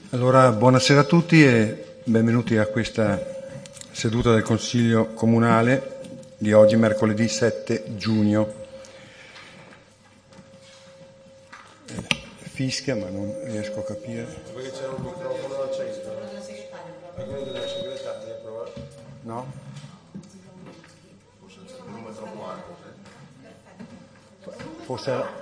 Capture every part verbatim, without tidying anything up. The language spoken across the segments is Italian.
Allora, buonasera a tutti e benvenuti a questa seduta del Consiglio Comunale di oggi, mercoledì sette giugno. Fischia, ma non riesco a capire. Perché c'era un microfono acceso? È quello della segretaria, prova? No? Forse c'è il volume troppo alto. Forse...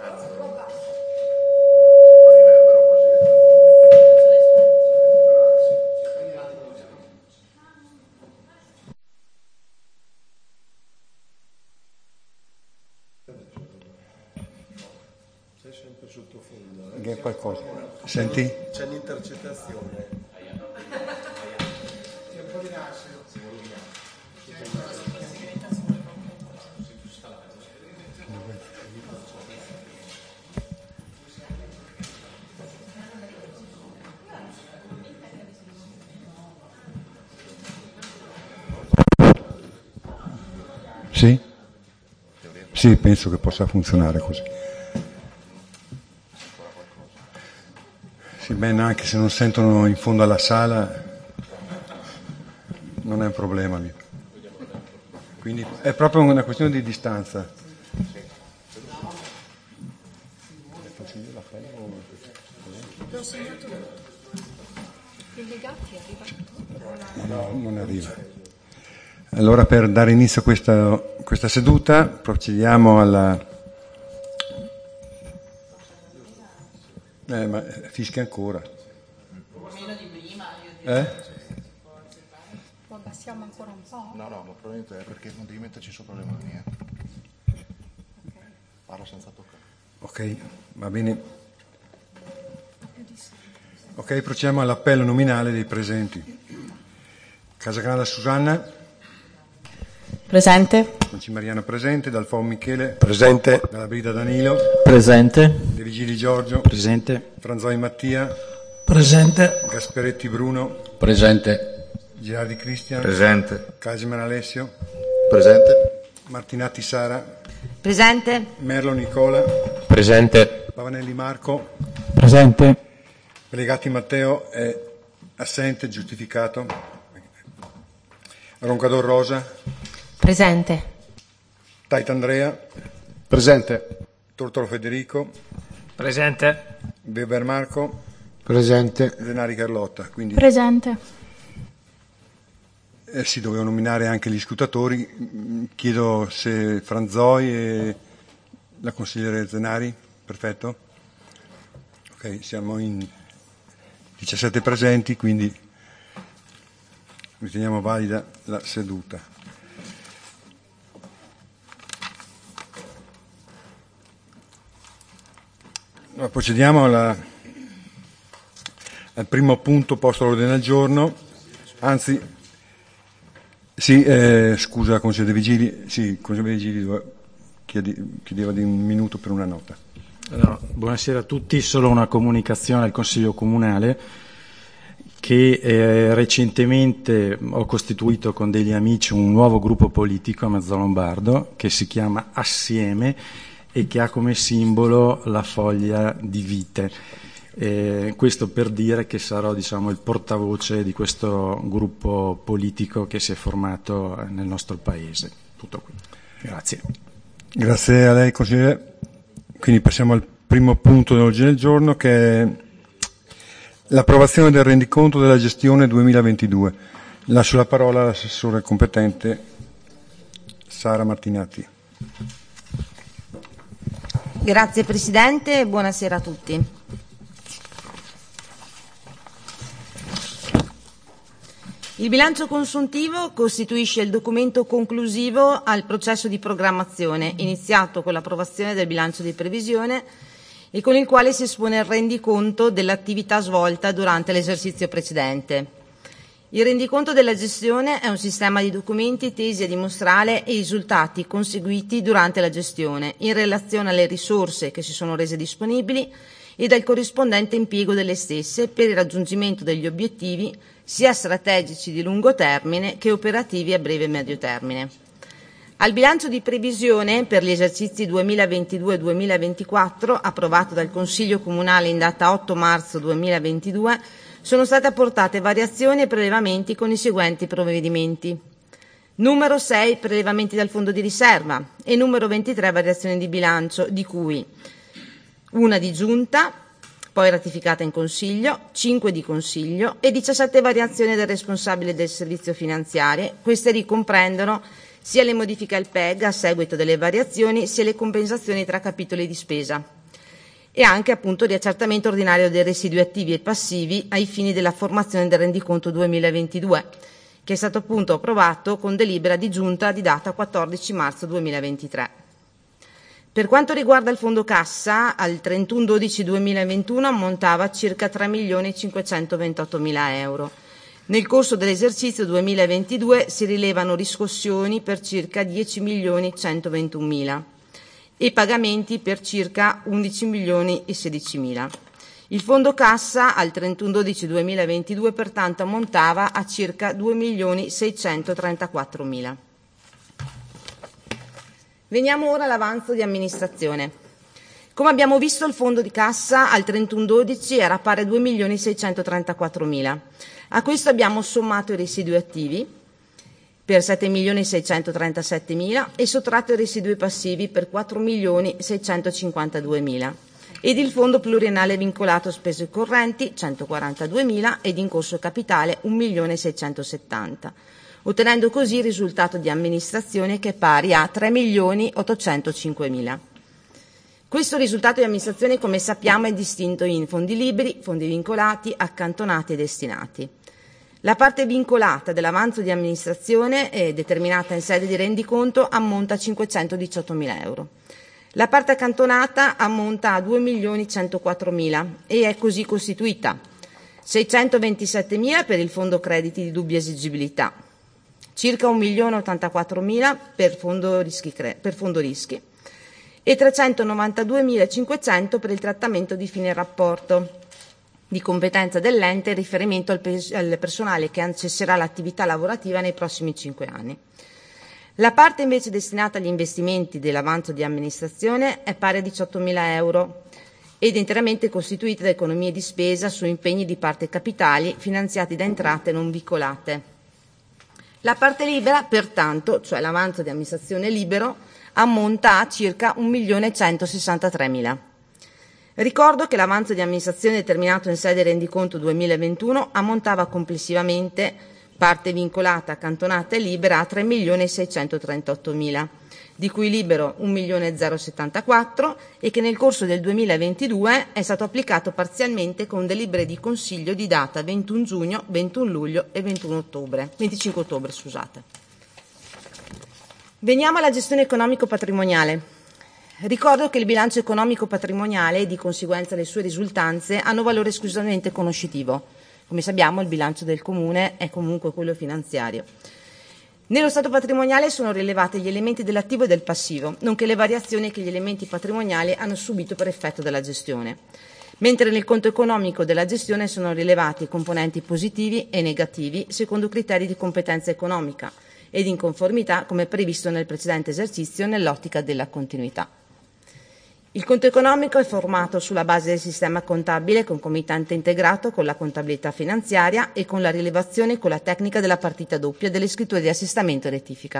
Sei sempre sottofondo. Che è qualcosa. Senti? C'è un'intercettazione. C'è un po' di nascere. Sì? Sì, penso che possa funzionare così. Sì, bene, anche se non sentono in fondo alla sala, non è un problema lì. Quindi è proprio una questione di distanza. Faccio io l'appello o... L'ho segnato i legati arrivano. No, non arriva. Allora, per dare inizio a questa, questa seduta, procediamo alla... Eh, ma fischia ancora. Meno di prima, io Eh? Lo abbassiamo ancora un po'? No, no, ma probabilmente è perché non devi metterci sopra le mani. Eh. Parla senza toccare. Ok, va bene. Ok, procediamo all'appello nominale dei presenti. Casagranda Susanna. Presente. Concimariano presente. Dalfo Michele. Presente. Dalla Brida Danilo. Presente. De Vigili Giorgio. Presente. Franzoi Mattia. Presente. Gasperetti Bruno. Presente. Girardi Cristian. Presente. Casiman Alessio. Presente. Martinatti Sara. Presente. Merlo Nicola. Presente. Pavanelli Marco. Presente. Legati Matteo è assente, giustificato. Roncador Rosa. Presente. Tait Andrea. Presente. Tortoro Federico. Presente. Weber Marco. Presente. Denari Carlotta. Quindi Presente. eh, si doveva nominare anche gli scrutatori. Chiedo se Franzoi e la consigliere Zenari. Perfetto. Ok, siamo in diciassette presenti, quindi riteniamo valida la seduta. Allora, procediamo alla, al primo punto posto all'ordine del giorno, anzi, sì, eh, scusa, consigliere De Vigili, sì, consigliere De Vigili chiedi, chiedeva di un minuto per una nota. Allora, buonasera a tutti, solo una comunicazione al Consiglio Comunale che eh, recentemente ho costituito con degli amici un nuovo gruppo politico a Mezzalombardo che si chiama Assieme e che ha come simbolo la foglia di vite. Eh, questo per dire che sarò, diciamo, il portavoce di questo gruppo politico che si è formato nel nostro paese. Tutto qui. Grazie. Grazie a lei, consigliere. Quindi passiamo al primo punto dell'ordine del giorno, che è l'approvazione del rendiconto della gestione duemilaventidue. Lascio la parola all'assessore competente Sara Martinatti. Grazie Presidente e buonasera a tutti. Il bilancio consuntivo costituisce il documento conclusivo al processo di programmazione iniziato con l'approvazione del bilancio di previsione e con il quale si espone il rendiconto dell'attività svolta durante l'esercizio precedente. Il rendiconto della gestione è un sistema di documenti tesi a dimostrare i risultati conseguiti durante la gestione in relazione alle risorse che si sono rese disponibili e dal corrispondente impiego delle stesse per il raggiungimento degli obiettivi sia strategici di lungo termine che operativi a breve e medio termine. Al bilancio di previsione per gli esercizi duemilaventidue duemilaventiquattro, approvato dal Consiglio Comunale in data otto marzo duemilaventidue, sono state apportate variazioni e prelevamenti con i seguenti provvedimenti. Numero sei, prelevamenti dal fondo di riserva, e numero ventitré, variazioni di bilancio, di cui una di giunta, poi ratificata in Consiglio, cinque di Consiglio e diciassette variazioni del responsabile del servizio finanziario. Queste ricomprendono sia le modifiche al P E G a seguito delle variazioni, sia le compensazioni tra capitoli di spesa e anche appunto riaccertamento ordinario dei residui attivi e passivi ai fini della formazione del rendiconto duemilaventidue, che è stato appunto approvato con delibera di giunta di data quattordici marzo duemilaventitré. Per quanto riguarda il fondo cassa, al trentuno dicembre duemilaventuno ammontava a circa tre milioni cinquecentoventottomila euro. Nel corso dell'esercizio duemilaventidue si rilevano riscossioni per circa dieci milioni centoventunomila e pagamenti per circa undici milioni e sedicimila. Il fondo cassa al trentuno dicembre duemilaventidue pertanto ammontava a circa due milioni seicentotrentaquattromila. Veniamo ora all'avanzo di amministrazione. Come abbiamo visto, il fondo di cassa al trentuno dicembre era pari a due milioni seicentotrentaquattromila. A questo abbiamo sommato i residui attivi per sette milioni seicentotrentasettemila e sottratto i residui passivi per quattro milioni seicentocinquantaduemila ed il fondo pluriennale vincolato a spese correnti centoquarantaduemila ed in corso capitale un milione seicentosettanta, ottenendo così il risultato di amministrazione che è pari a tre milioni ottocentocinquemila. Questo risultato di amministrazione, come sappiamo, è distinto in fondi liberi, fondi vincolati, accantonati e destinati. La parte vincolata dell'avanzo di amministrazione, eh, determinata in sede di rendiconto, ammonta a cinquecentodiciottomila euro. La parte accantonata ammonta a due milioni centoquattromila e è così costituita: seicentoventisettemila per il fondo crediti di dubbia esigibilità, circa un milione ottantaquattromila per fondo rischi, per fondo rischi e trecentonovantaduemilacinquecento per il trattamento di fine rapporto di competenza dell'ente in riferimento al, pes- al personale che cesserà l'attività lavorativa nei prossimi cinque anni. La parte invece destinata agli investimenti dell'avanzo di amministrazione è pari a diciottomila euro ed interamente costituita da economie di spesa su impegni di parte capitali finanziati da entrate non vincolate. La parte libera, pertanto, cioè l'avanzo di amministrazione libero, ammonta a circa un milione centosessantatremila. Ricordo che l'avanzo di amministrazione determinato in sede rendiconto duemilaventuno ammontava complessivamente, parte vincolata, accantonata e libera, a tre milioni seicentotrentottomila, di cui libero un milione zero settantaquattro e che nel corso del duemilaventidue è stato applicato parzialmente con delibere di consiglio di data ventuno giugno, ventuno luglio e ventuno ottobre, venticinque ottobre, scusate. Veniamo alla gestione economico-patrimoniale. Ricordo che il bilancio economico-patrimoniale e di conseguenza le sue risultanze hanno valore esclusivamente conoscitivo. Come sappiamo, il bilancio del Comune è comunque quello finanziario. Nello stato patrimoniale sono rilevati gli elementi dell'attivo e del passivo, nonché le variazioni che gli elementi patrimoniali hanno subito per effetto della gestione. Mentre nel conto economico della gestione sono rilevati i componenti positivi e negativi secondo criteri di competenza economica ed in conformità come previsto nel precedente esercizio nell'ottica della continuità. Il conto economico è formato sulla base del sistema contabile concomitante integrato con la contabilità finanziaria e con la rilevazione con la tecnica della partita doppia delle scritture di assestamento e rettifica.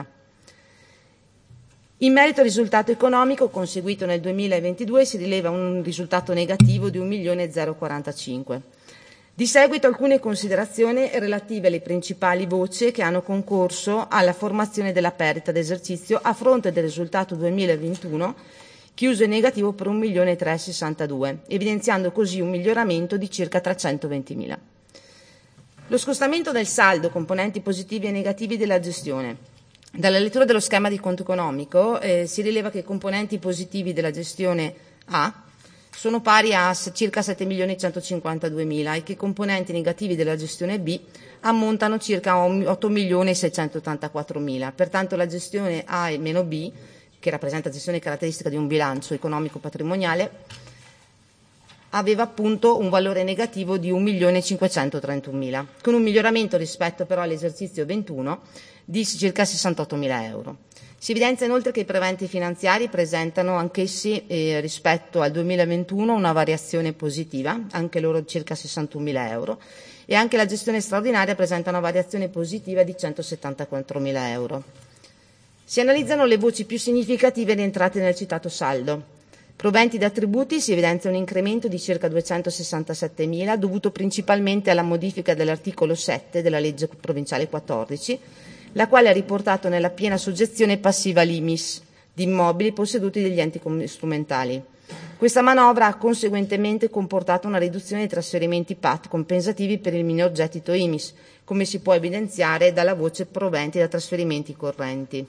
In merito al risultato economico conseguito nel duemilaventidue si rileva un risultato negativo di un milione zero quarantacinque. Di seguito alcune considerazioni relative alle principali voci che hanno concorso alla formazione della perdita d'esercizio a fronte del risultato duemilaventuno chiuso in negativo per un milione trecentosessantadue, evidenziando così un miglioramento di circa trecentoventimila. Lo scostamento del saldo, componenti positivi e negativi della gestione. Dalla lettura dello schema di conto economico eh, si rileva che i componenti positivi della gestione A sono pari a circa sette milioni centocinquantaduemila e che i componenti negativi della gestione B ammontano circa a otto milioni seicentottantaquattromila. Pertanto la gestione A e meno B, che rappresenta gestione caratteristica di un bilancio economico-patrimoniale, aveva appunto un valore negativo di un milione cinquecentotrentunomila, con un miglioramento rispetto però all'esercizio ventuno di circa sessantottomila euro. Si evidenzia inoltre che i preventi finanziari presentano anch'essi eh, rispetto al duemilaventuno una variazione positiva, anche loro circa sessantunomila euro, e anche la gestione straordinaria presenta una variazione positiva di centosettantaquattromila euro. Si analizzano le voci più significative rientrate nel citato saldo. Proventi da tributi si evidenzia un incremento di circa duecentosessantasettemila dovuto principalmente alla modifica dell'articolo sette della legge provinciale quattordici, la quale ha riportato nella piena soggezione passiva l'I M I S di immobili posseduti dagli enti strumentali. Questa manovra ha conseguentemente comportato una riduzione dei trasferimenti P A T compensativi per il minor gettito I M I S, come si può evidenziare dalla voce proventi da trasferimenti correnti.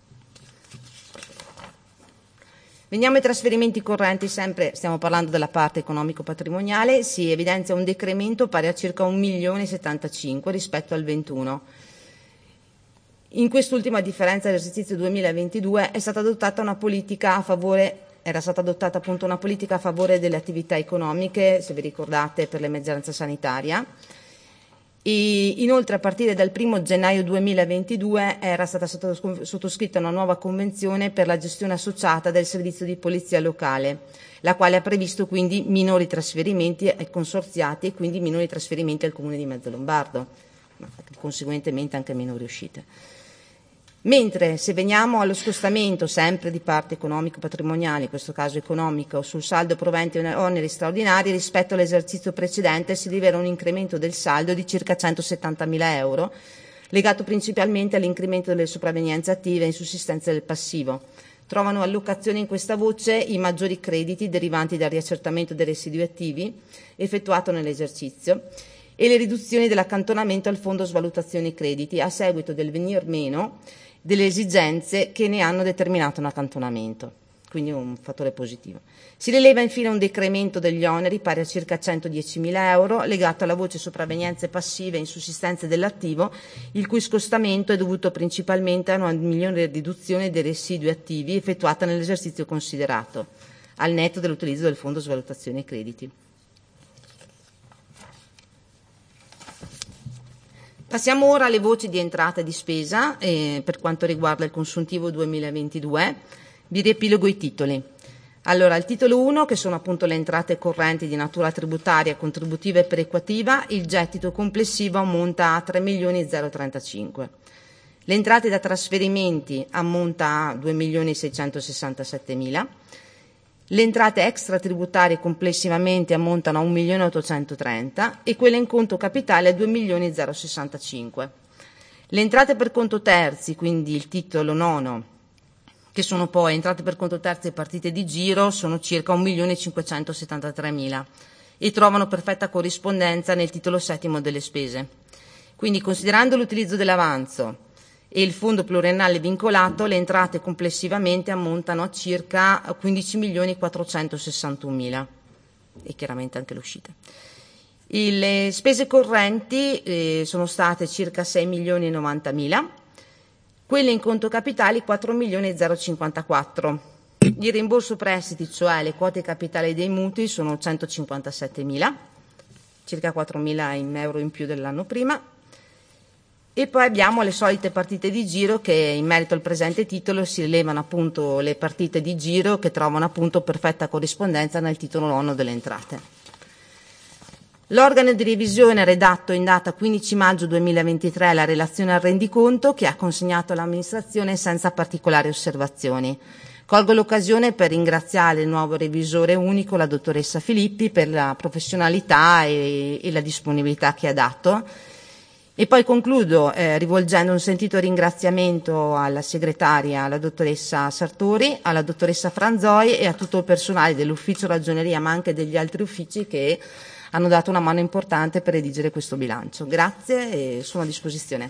Veniamo ai trasferimenti correnti, sempre stiamo parlando della parte economico-patrimoniale, si evidenzia un decremento pari a circa un milione e settantacinque rispetto al ventuno. In quest'ultima differenza dell'esercizio duemilaventidue è stata adottata una politica a favore, era stata adottata appunto una politica a favore delle attività economiche, se vi ricordate, per l'emergenza sanitaria. E inoltre a partire dal primo gennaio duemilaventidue era stata sottoscritta una nuova convenzione per la gestione associata del servizio di polizia locale, la quale ha previsto quindi minori trasferimenti ai consorziati e quindi minori trasferimenti al Comune di Mezzolombardo, ma conseguentemente anche minori uscite. Mentre se veniamo allo scostamento sempre di parte economico-patrimoniale, in questo caso economico, sul saldo proventi e oneri straordinari rispetto all'esercizio precedente si rivela un incremento del saldo di circa centosettantamila euro, legato principalmente all'incremento delle sopravvenienze attive e insussistenza del passivo. Trovano allocazione in questa voce i maggiori crediti derivanti dal riaccertamento dei residui attivi effettuato nell'esercizio e le riduzioni dell'accantonamento al fondo svalutazioni crediti a seguito del venir meno delle esigenze che ne hanno determinato un accantonamento, quindi un fattore positivo. Si rileva infine un decremento degli oneri pari a circa centodiecimila euro legato alla voce sopravvenienze passive e insussistenze dell'attivo, il cui scostamento è dovuto principalmente a una migliore riduzione dei residui attivi effettuata nell'esercizio considerato, al netto dell'utilizzo del fondo svalutazione crediti. Passiamo ora alle voci di entrata e di spesa eh, per quanto riguarda il consuntivo duemilaventidue. Vi riepilogo i titoli. Allora, il titolo uno, che sono appunto le entrate correnti di natura tributaria, contributiva e perequativa, il gettito complessivo ammonta a tre milioni zero trentacinque. Le entrate da trasferimenti ammonta a due milioni seicentosessantasettemila. Le entrate extratributarie complessivamente ammontano a un milione ottocentotrenta e quelle in conto capitale a due milioni zero sessantacinque. Le entrate per conto terzi, quindi il titolo nono, che sono poi entrate per conto terzi e partite di giro, sono circa un milione cinquecentosettantatremila e trovano perfetta corrispondenza nel titolo settimo delle spese. Quindi, considerando l'utilizzo dell'avanzo e il fondo pluriennale vincolato, le entrate complessivamente ammontano a circa quindici milioni quattrocentosessantunomila e chiaramente anche le uscite. Le spese correnti eh, sono state circa sei milioni e novantamila, quelle in conto capitali quattro milioni zero cinquantaquattro. Il rimborso prestiti, cioè le quote capitali dei mutui, sono centocinquantasettemila, circa quattromila euro in più dell'anno prima. E poi abbiamo le solite partite di giro che in merito al presente titolo si rilevano appunto le partite di giro che trovano appunto perfetta corrispondenza nel titolo nono delle entrate. L'organo di revisione ha redatto in data quindici maggio duemilaventitré la relazione al rendiconto che ha consegnato all'amministrazione senza particolari osservazioni. Colgo l'occasione per ringraziare il nuovo revisore unico, la dottoressa Filippi, per la professionalità e, e la disponibilità che ha dato. E poi concludo eh, rivolgendo un sentito ringraziamento alla segretaria, alla dottoressa Sartori, alla dottoressa Franzoi e a tutto il personale dell'ufficio ragioneria ma anche degli altri uffici che hanno dato una mano importante per redigere questo bilancio. Grazie e sono a disposizione.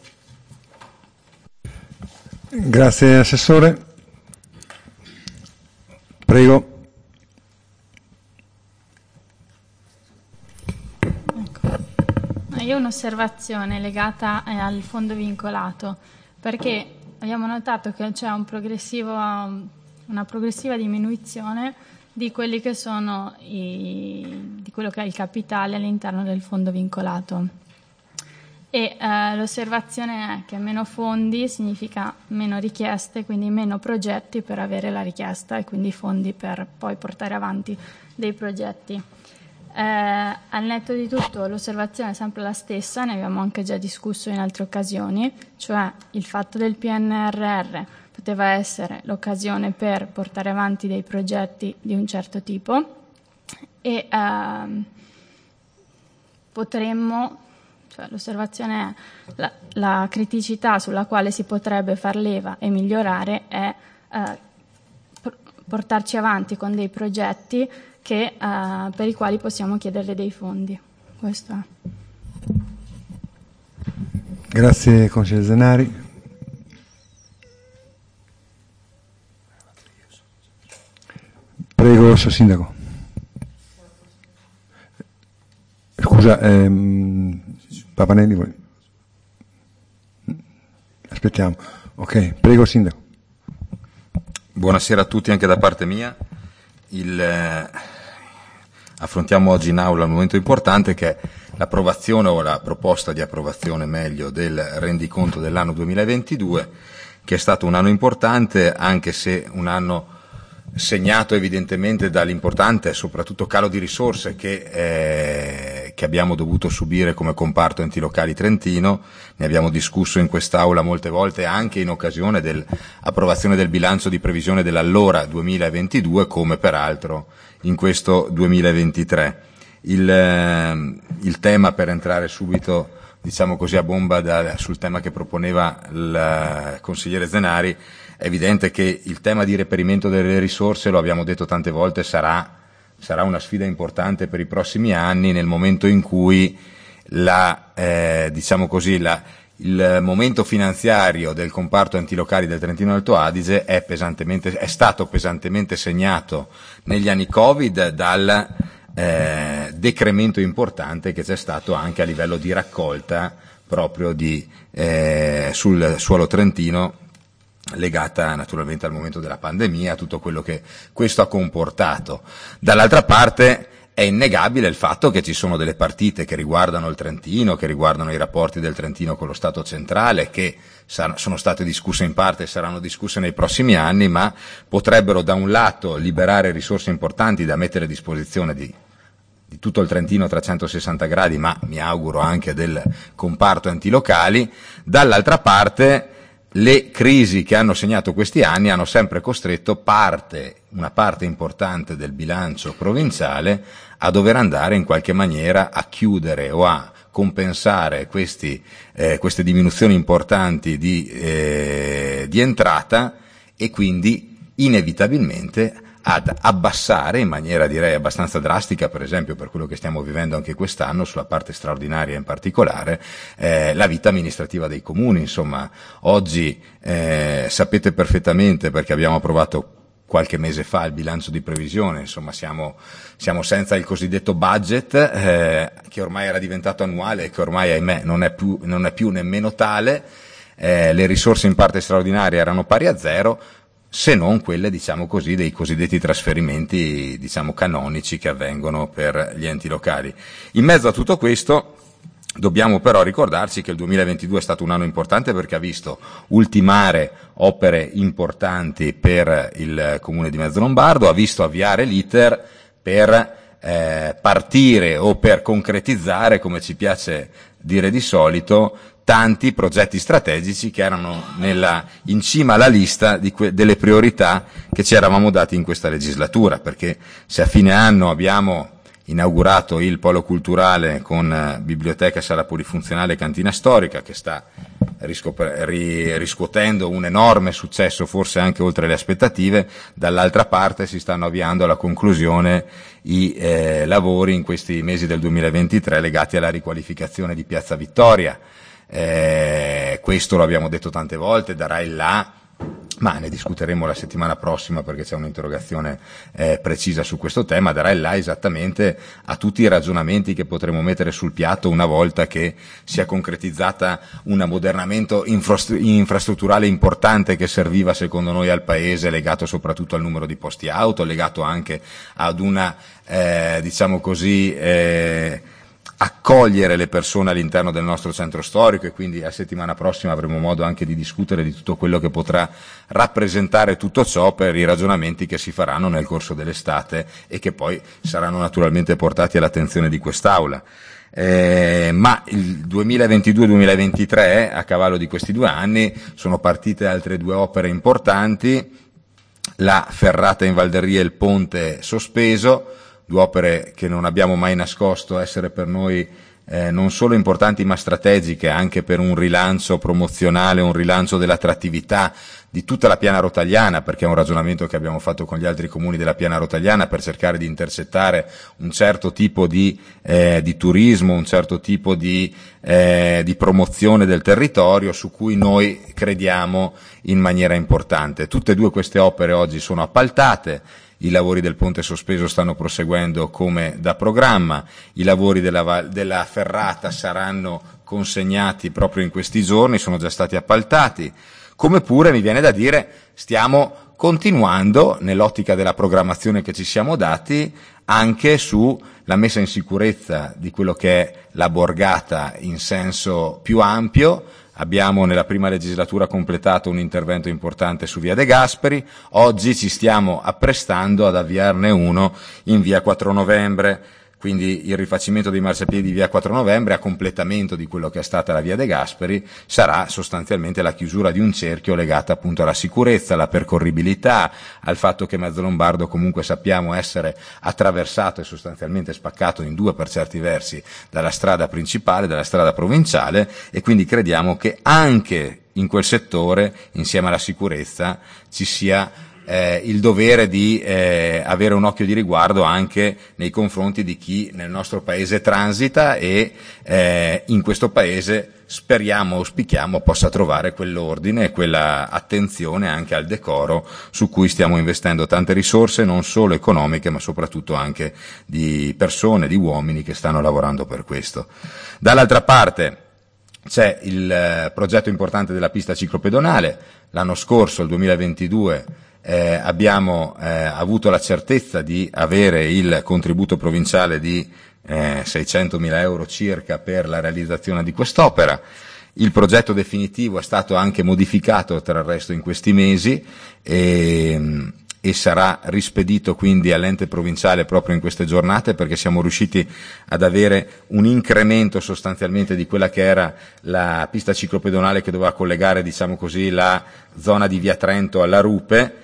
Grazie Assessore. Prego. Io ho un'osservazione legata eh, al fondo vincolato, perché abbiamo notato che c'è un progressivo, una progressiva diminuzione di quelli che sono i, di quello che è il capitale all'interno del fondo vincolato. e eh, l'osservazione è che meno fondi significa meno richieste, quindi meno progetti per avere la richiesta e quindi fondi per poi portare avanti dei progetti. Eh, al netto di tutto l'osservazione è sempre la stessa, ne abbiamo anche già discusso in altre occasioni, cioè il fatto del P N R R poteva essere l'occasione per portare avanti dei progetti di un certo tipo e ehm, potremmo, cioè l'osservazione è la, la criticità sulla quale si potrebbe far leva e migliorare è eh, portarci avanti con dei progetti che, eh, per i quali possiamo chiedere dei fondi. Questo è. Grazie consigliere Zenari. Prego, Sotto Sindaco. Scusa, ehm, Papanelli, vuoi? Aspettiamo. Ok, prego Sindaco. Buonasera a tutti anche da parte mia. Il, eh, affrontiamo oggi in aula un momento importante che è l'approvazione o la proposta di approvazione meglio del rendiconto dell'anno duemilaventidue, che è stato un anno importante anche se un anno segnato evidentemente dall'importante e soprattutto calo di risorse che, eh, che abbiamo dovuto subire come comparto enti locali trentino. Ne abbiamo discusso in quest'Aula molte volte anche in occasione dell'approvazione del bilancio di previsione dell'allora duemilaventidue, come peraltro in questo duemilaventitré. Il, eh, il tema, per entrare subito diciamo così a bomba da, sul tema che proponeva il consigliere Zenari, è evidente che il tema di reperimento delle risorse, lo abbiamo detto tante volte, sarà, sarà una sfida importante per i prossimi anni, nel momento in cui la, eh, diciamo così, la, il momento finanziario del comparto enti locali del Trentino Alto Adige è, pesantemente, è stato pesantemente segnato negli anni Covid dal eh, decremento importante che c'è stato anche a livello di raccolta proprio di, eh, sul suolo trentino, legata naturalmente al momento della pandemia, a tutto quello che questo ha comportato. Dall'altra parte è innegabile il fatto che ci sono delle partite che riguardano il Trentino, che riguardano i rapporti del Trentino con lo Stato centrale, che sar- sono state discusse in parte e saranno discusse nei prossimi anni, ma potrebbero da un lato liberare risorse importanti da mettere a disposizione di di tutto il Trentino a trecentosessanta gradi, ma mi auguro anche del comparto enti locali. Dall'altra parte le crisi che hanno segnato questi anni hanno sempre costretto parte, una parte importante del bilancio provinciale a dover andare in qualche maniera a chiudere o a compensare questi, eh, queste diminuzioni importanti di, eh, di entrata e quindi inevitabilmente ad abbassare in maniera direi abbastanza drastica, per esempio per quello che stiamo vivendo anche quest'anno, sulla parte straordinaria in particolare, eh, la vita amministrativa dei comuni. Insomma, oggi eh, sapete perfettamente, perché abbiamo approvato qualche mese fa il bilancio di previsione, insomma siamo, siamo senza il cosiddetto budget, eh, che ormai era diventato annuale e che ormai ahimè non è più, non è più nemmeno tale, eh, le risorse in parte straordinarie erano pari a zero, se non quelle, diciamo così, dei cosiddetti trasferimenti, diciamo, canonici che avvengono per gli enti locali. In mezzo a tutto questo dobbiamo però ricordarci che il duemilaventidue è stato un anno importante perché ha visto ultimare opere importanti per il Comune di Mezzolombardo, ha visto avviare l'iter per eh, partire o per concretizzare, come ci piace dire di solito, tanti progetti strategici che erano nella, in cima alla lista di que, delle priorità che ci eravamo dati in questa legislatura, perché se a fine anno abbiamo inaugurato il polo culturale con eh, biblioteca, sala polifunzionale e cantina storica, che sta riscopre, ri, riscuotendo un enorme successo, forse anche oltre le aspettative, dall'altra parte si stanno avviando alla conclusione i eh, lavori in questi mesi del duemilaventitré legati alla riqualificazione di Piazza Vittoria. Eh, questo lo abbiamo detto tante volte, darà il là, ma ne discuteremo la settimana prossima perché c'è un'interrogazione eh, precisa su questo tema, darà il là esattamente a tutti i ragionamenti che potremo mettere sul piatto una volta che sia concretizzata un ammodernamento infra- infrastrutturale importante che serviva secondo noi al Paese, legato soprattutto al numero di posti auto, legato anche ad una, eh, diciamo così, eh, accogliere le persone all'interno del nostro centro storico, e quindi la settimana prossima avremo modo anche di discutere di tutto quello che potrà rappresentare tutto ciò per i ragionamenti che si faranno nel corso dell'estate e che poi saranno naturalmente portati all'attenzione di quest'Aula. Eh, ma il duemilaventidue duemilaventitré, a cavallo di questi due anni, sono partite altre due opere importanti, la ferrata in Valderria e il ponte sospeso, due opere che non abbiamo mai nascosto essere per noi eh, non solo importanti ma strategiche anche per un rilancio promozionale, un rilancio dell'attrattività di tutta la piana rotagliana, perché è un ragionamento che abbiamo fatto con gli altri comuni della piana rotagliana per cercare di intercettare un certo tipo di, eh, di turismo, un certo tipo di, eh, di promozione del territorio su cui noi crediamo in maniera importante. Tutte e due queste opere oggi sono appaltate. I lavori del ponte sospeso stanno proseguendo come da programma, i lavori della, della ferrata saranno consegnati proprio in questi giorni, sono già stati appaltati, come pure mi viene da dire stiamo continuando nell'ottica della programmazione che ci siamo dati anche sulla messa in sicurezza di quello che è la borgata in senso più ampio. Abbiamo nella prima legislatura completato un intervento importante su via De Gasperi, oggi ci stiamo apprestando ad avviarne uno in via quattro novembre, quindi il rifacimento dei marciapiedi di via quattro novembre a completamento di quello che è stata la via De Gasperi sarà sostanzialmente la chiusura di un cerchio legata appunto alla sicurezza, alla percorribilità, al fatto che Mezzolombardo comunque sappiamo essere attraversato e sostanzialmente spaccato in due per certi versi dalla strada principale, dalla strada provinciale, e quindi crediamo che anche in quel settore, insieme alla sicurezza, ci sia Eh, il dovere di eh, avere un occhio di riguardo anche nei confronti di chi nel nostro paese transita e eh, in questo paese speriamo, auspichiamo possa trovare quell'ordine e quella attenzione anche al decoro su cui stiamo investendo tante risorse non solo economiche ma soprattutto anche di persone, di uomini che stanno lavorando per questo. Dall'altra parte c'è il eh, progetto importante della pista ciclopedonale. L'anno scorso, il duemilaventidue, Eh, abbiamo eh, avuto la certezza di avere il contributo provinciale di eh, seicentomila euro circa per la realizzazione di quest'opera. Il progetto definitivo è stato anche modificato tra il resto in questi mesi e, e sarà rispedito quindi all'ente provinciale proprio in queste giornate, perché siamo riusciti ad avere un incremento sostanzialmente di quella che era la pista ciclopedonale che doveva collegare, diciamo così, la zona di via Trento alla Rupe.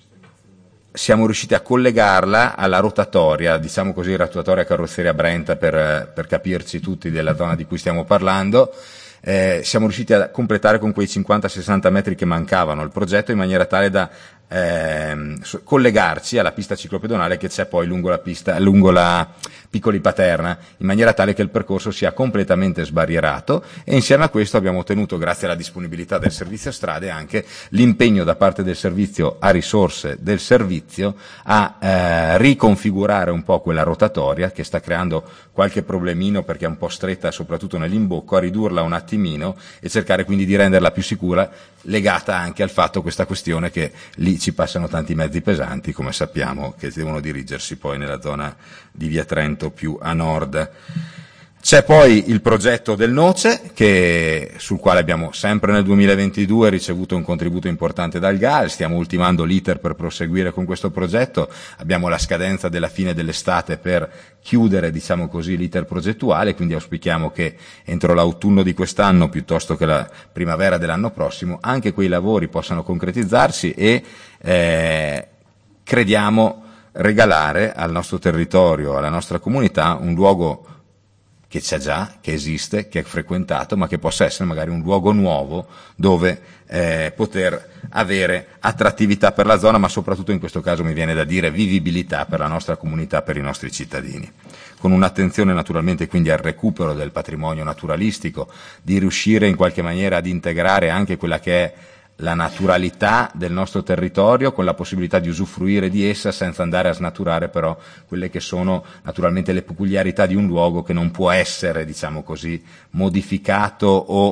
Siamo riusciti a collegarla alla rotatoria, diciamo così, rotatoria carrozzeria Brenta per, per capirci tutti della zona di cui stiamo parlando. Eh, siamo riusciti a completare con quei cinquanta sessanta metri che mancavano il progetto in maniera tale da eh, collegarci alla pista ciclopedonale che c'è poi lungo la pista, lungo la Piccoli Paterna, in maniera tale che il percorso sia completamente sbarrierato, e insieme a questo abbiamo ottenuto, grazie alla disponibilità del servizio strade, anche l'impegno da parte del servizio a risorse del servizio a eh, riconfigurare un po' quella rotatoria che sta creando qualche problemino perché è un po' stretta soprattutto nell'imbocco, a ridurla un attimino e cercare quindi di renderla più sicura, legata anche al fatto, questa questione, che lì ci passano tanti mezzi pesanti, come sappiamo, che devono dirigersi poi nella zona di via Trento più a nord. C'è poi il progetto del Noce, che, sul quale abbiamo sempre nel duemilaventidue ricevuto un contributo importante dal G A L, stiamo ultimando l'iter per proseguire con questo progetto, abbiamo la scadenza della fine dell'estate per chiudere, diciamo così, l'iter progettuale, quindi auspichiamo che entro l'autunno di quest'anno, piuttosto che la primavera dell'anno prossimo, anche quei lavori possano concretizzarsi e eh, crediamo regalare al nostro territorio, alla nostra comunità, un luogo che c'è già, che esiste, che è frequentato, ma che possa essere magari un luogo nuovo dove eh, poter avere attrattività per la zona, ma soprattutto in questo caso mi viene da dire vivibilità per la nostra comunità, per i nostri cittadini. Con un'attenzione naturalmente quindi al recupero del patrimonio naturalistico, di riuscire in qualche maniera ad integrare anche quella che è la naturalità del nostro territorio, con la possibilità di usufruire di essa senza andare a snaturare però quelle che sono naturalmente le peculiarità di un luogo che non può essere, diciamo così, modificato o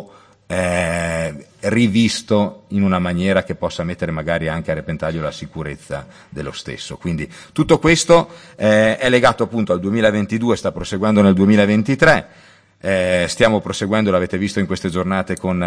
eh, rivisto in una maniera che possa mettere magari anche a repentaglio la sicurezza dello stesso. Quindi tutto questo eh, è legato appunto al duemilaventidue, sta proseguendo nel duemilaventitré. Eh, stiamo proseguendo, l'avete visto in queste giornate, con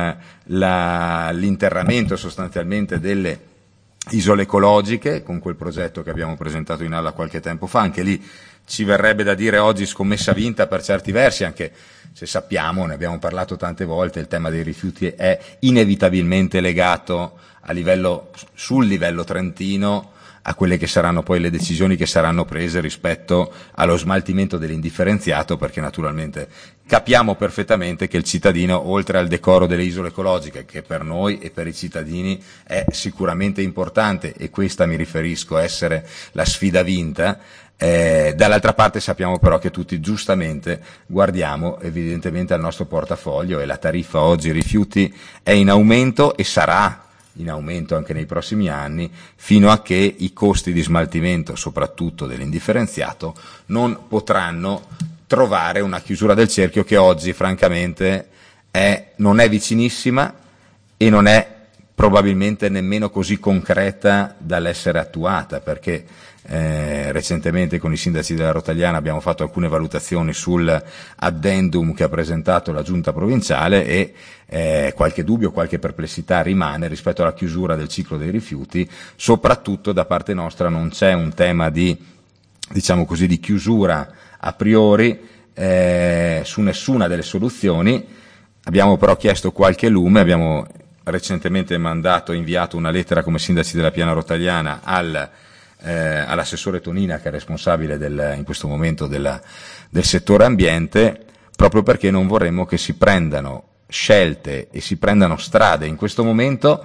la, l'interramento sostanzialmente delle isole ecologiche, con quel progetto che abbiamo presentato in aula qualche tempo fa. Anche lì ci verrebbe da dire oggi scommessa vinta per certi versi, anche se sappiamo, ne abbiamo parlato tante volte, il tema dei rifiuti è inevitabilmente legato a livello, sul livello trentino, a quelle che saranno poi le decisioni che saranno prese rispetto allo smaltimento dell'indifferenziato, perché naturalmente capiamo perfettamente che il cittadino, oltre al decoro delle isole ecologiche, che per noi e per i cittadini è sicuramente importante, e questa mi riferisco essere la sfida vinta, eh, dall'altra parte sappiamo però che tutti giustamente guardiamo evidentemente al nostro portafoglio, e la tariffa oggi rifiuti è in aumento e sarà in aumento anche nei prossimi anni, fino a che i costi di smaltimento, soprattutto dell'indifferenziato, non potranno trovare una chiusura del cerchio che oggi francamente è, non è vicinissima e non è probabilmente nemmeno così concreta dall'essere attuata, perché eh, recentemente con i sindaci della Rotagliana abbiamo fatto alcune valutazioni sul addendum che ha presentato la giunta provinciale, e eh, qualche dubbio, qualche perplessità rimane rispetto alla chiusura del ciclo dei rifiuti. Soprattutto da parte nostra non c'è un tema di, diciamo così, di chiusura a priori eh, su nessuna delle soluzioni. Abbiamo però chiesto qualche lume, abbiamo recentemente mandato, inviato una lettera come sindaci della Piana Rotagliana al, eh, all'assessore Tonina, che è responsabile del, in questo momento della, del settore ambiente, proprio perché non vorremmo che si prendano scelte e si prendano strade in questo momento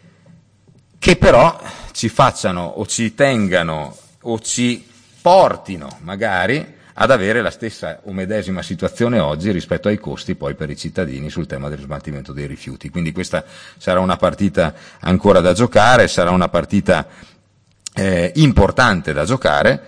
che però ci facciano o ci tengano o ci portino magari ad avere la stessa o medesima situazione oggi rispetto ai costi poi per i cittadini sul tema dello smaltimento dei rifiuti. Quindi questa sarà una partita ancora da giocare, sarà una partita eh, importante da giocare,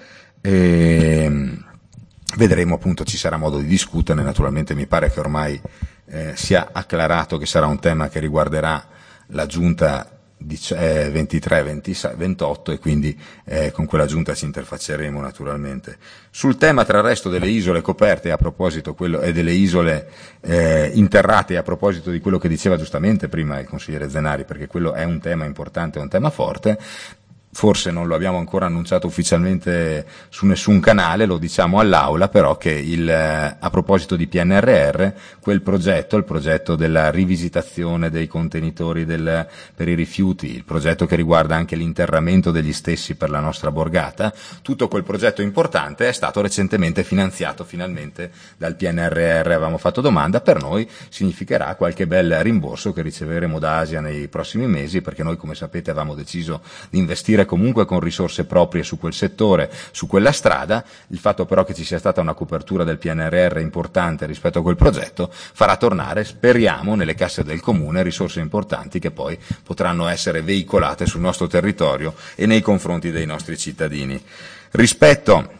e vedremo, appunto, ci sarà modo di discuterne. Naturalmente mi pare che ormai eh, sia acclarato che sarà un tema che riguarderà la giunta ventitré ventotto, e quindi eh, con quella giunta ci interfacceremo naturalmente. Sul tema, tra il resto, delle isole coperte, a proposito quello, e delle isole eh, interrate, a proposito di quello che diceva giustamente prima il consigliere Zenari, perché quello è un tema importante, è un tema forte. Forse non lo abbiamo ancora annunciato ufficialmente su nessun canale, lo diciamo all'Aula, però che il, a proposito di P N R R, quel progetto, il progetto della rivisitazione dei contenitori del, per i rifiuti, il progetto che riguarda anche l'interramento degli stessi per la nostra borgata, tutto quel progetto importante è stato recentemente finanziato finalmente dal P N R R. Avevamo fatto domanda, per noi significherà qualche bel rimborso che riceveremo da Asia nei prossimi mesi, perché noi, come sapete, avevamo deciso di investire comunque con risorse proprie su quel settore, su quella strada. Il fatto però che ci sia stata una copertura del P N R R importante rispetto a quel progetto farà tornare, speriamo, nelle casse del comune risorse importanti che poi potranno essere veicolate sul nostro territorio e nei confronti dei nostri cittadini. Rispetto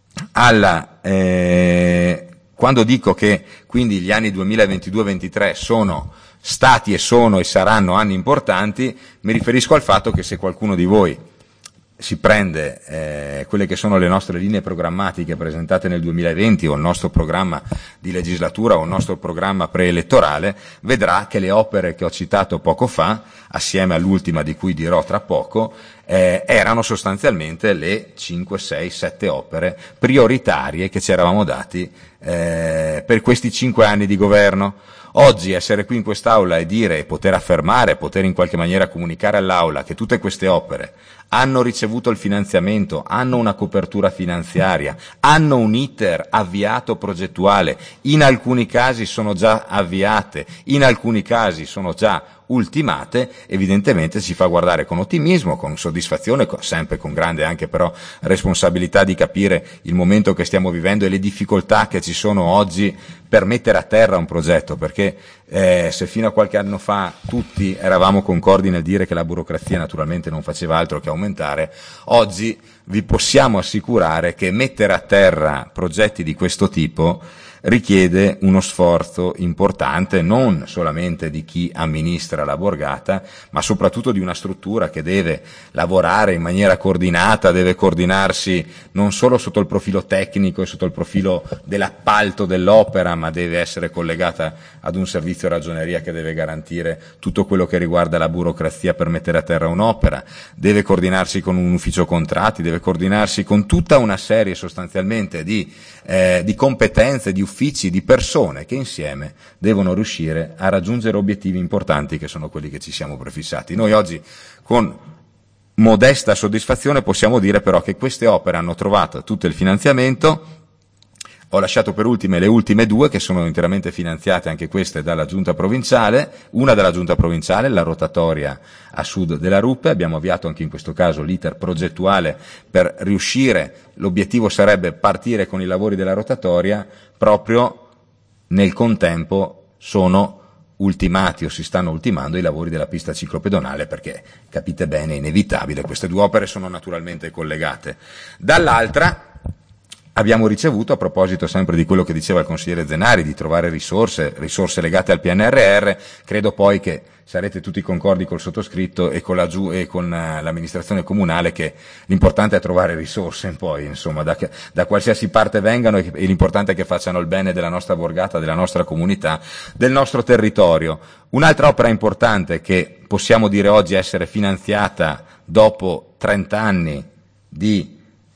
alla eh, quando dico che quindi gli anni duemilaventidue ventitré sono stati e sono e saranno anni importanti, mi riferisco al fatto che se qualcuno di voi si prende eh, quelle che sono le nostre linee programmatiche presentate nel duemilaventi, o il nostro programma di legislatura o il nostro programma preelettorale, vedrà che le opere che ho citato poco fa, assieme all'ultima di cui dirò tra poco, eh, erano sostanzialmente le cinque, sei, sette opere prioritarie che ci eravamo dati eh, per questi cinque anni di governo. Oggi essere qui in quest'Aula e dire, e poter affermare, poter in qualche maniera comunicare all'Aula che tutte queste opere hanno ricevuto il finanziamento, hanno una copertura finanziaria, hanno un iter avviato progettuale, in alcuni casi sono già avviate, in alcuni casi sono già ultimate, evidentemente ci fa guardare con ottimismo, con soddisfazione, sempre con grande anche però responsabilità di capire il momento che stiamo vivendo e le difficoltà che ci sono oggi per mettere a terra un progetto, perché eh, se fino a qualche anno fa tutti eravamo concordi nel dire che la burocrazia naturalmente non faceva altro che aumentare, oggi vi possiamo assicurare che mettere a terra progetti di questo tipo richiede uno sforzo importante non solamente di chi amministra la borgata, ma soprattutto di una struttura che deve lavorare in maniera coordinata, deve coordinarsi non solo sotto il profilo tecnico e sotto il profilo dell'appalto dell'opera, ma deve essere collegata ad un servizio ragioneria che deve garantire tutto quello che riguarda la burocrazia per mettere a terra un'opera, deve coordinarsi con un ufficio contratti, deve coordinarsi con tutta una serie sostanzialmente di, eh, di competenze, di uffici, di persone che insieme devono riuscire a raggiungere obiettivi importanti che sono quelli che ci siamo prefissati. Noi oggi con modesta soddisfazione possiamo dire però che queste opere hanno trovato tutto il finanziamento. Ho lasciato per ultime le ultime due che sono interamente finanziate anche queste dalla giunta provinciale, una dalla giunta provinciale, la rotatoria a sud della Ruppe. Abbiamo avviato anche in questo caso l'iter progettuale per riuscire, l'obiettivo sarebbe partire con i lavori della rotatoria, proprio nel contempo sono ultimati o si stanno ultimando i lavori della pista ciclopedonale, perché capite bene è inevitabile, queste due opere sono naturalmente collegate. Dall'altra abbiamo ricevuto, a proposito sempre di quello che diceva il consigliere Zenari, di trovare risorse, risorse legate al P N R R, credo poi che sarete tutti concordi col sottoscritto e con, la, e con l'amministrazione comunale che l'importante è trovare risorse poi, insomma, da, da qualsiasi parte vengano, e, e l'importante è che facciano il bene della nostra borgata, della nostra comunità, del nostro territorio. Un'altra opera importante che possiamo dire oggi essere finanziata dopo trenta anni di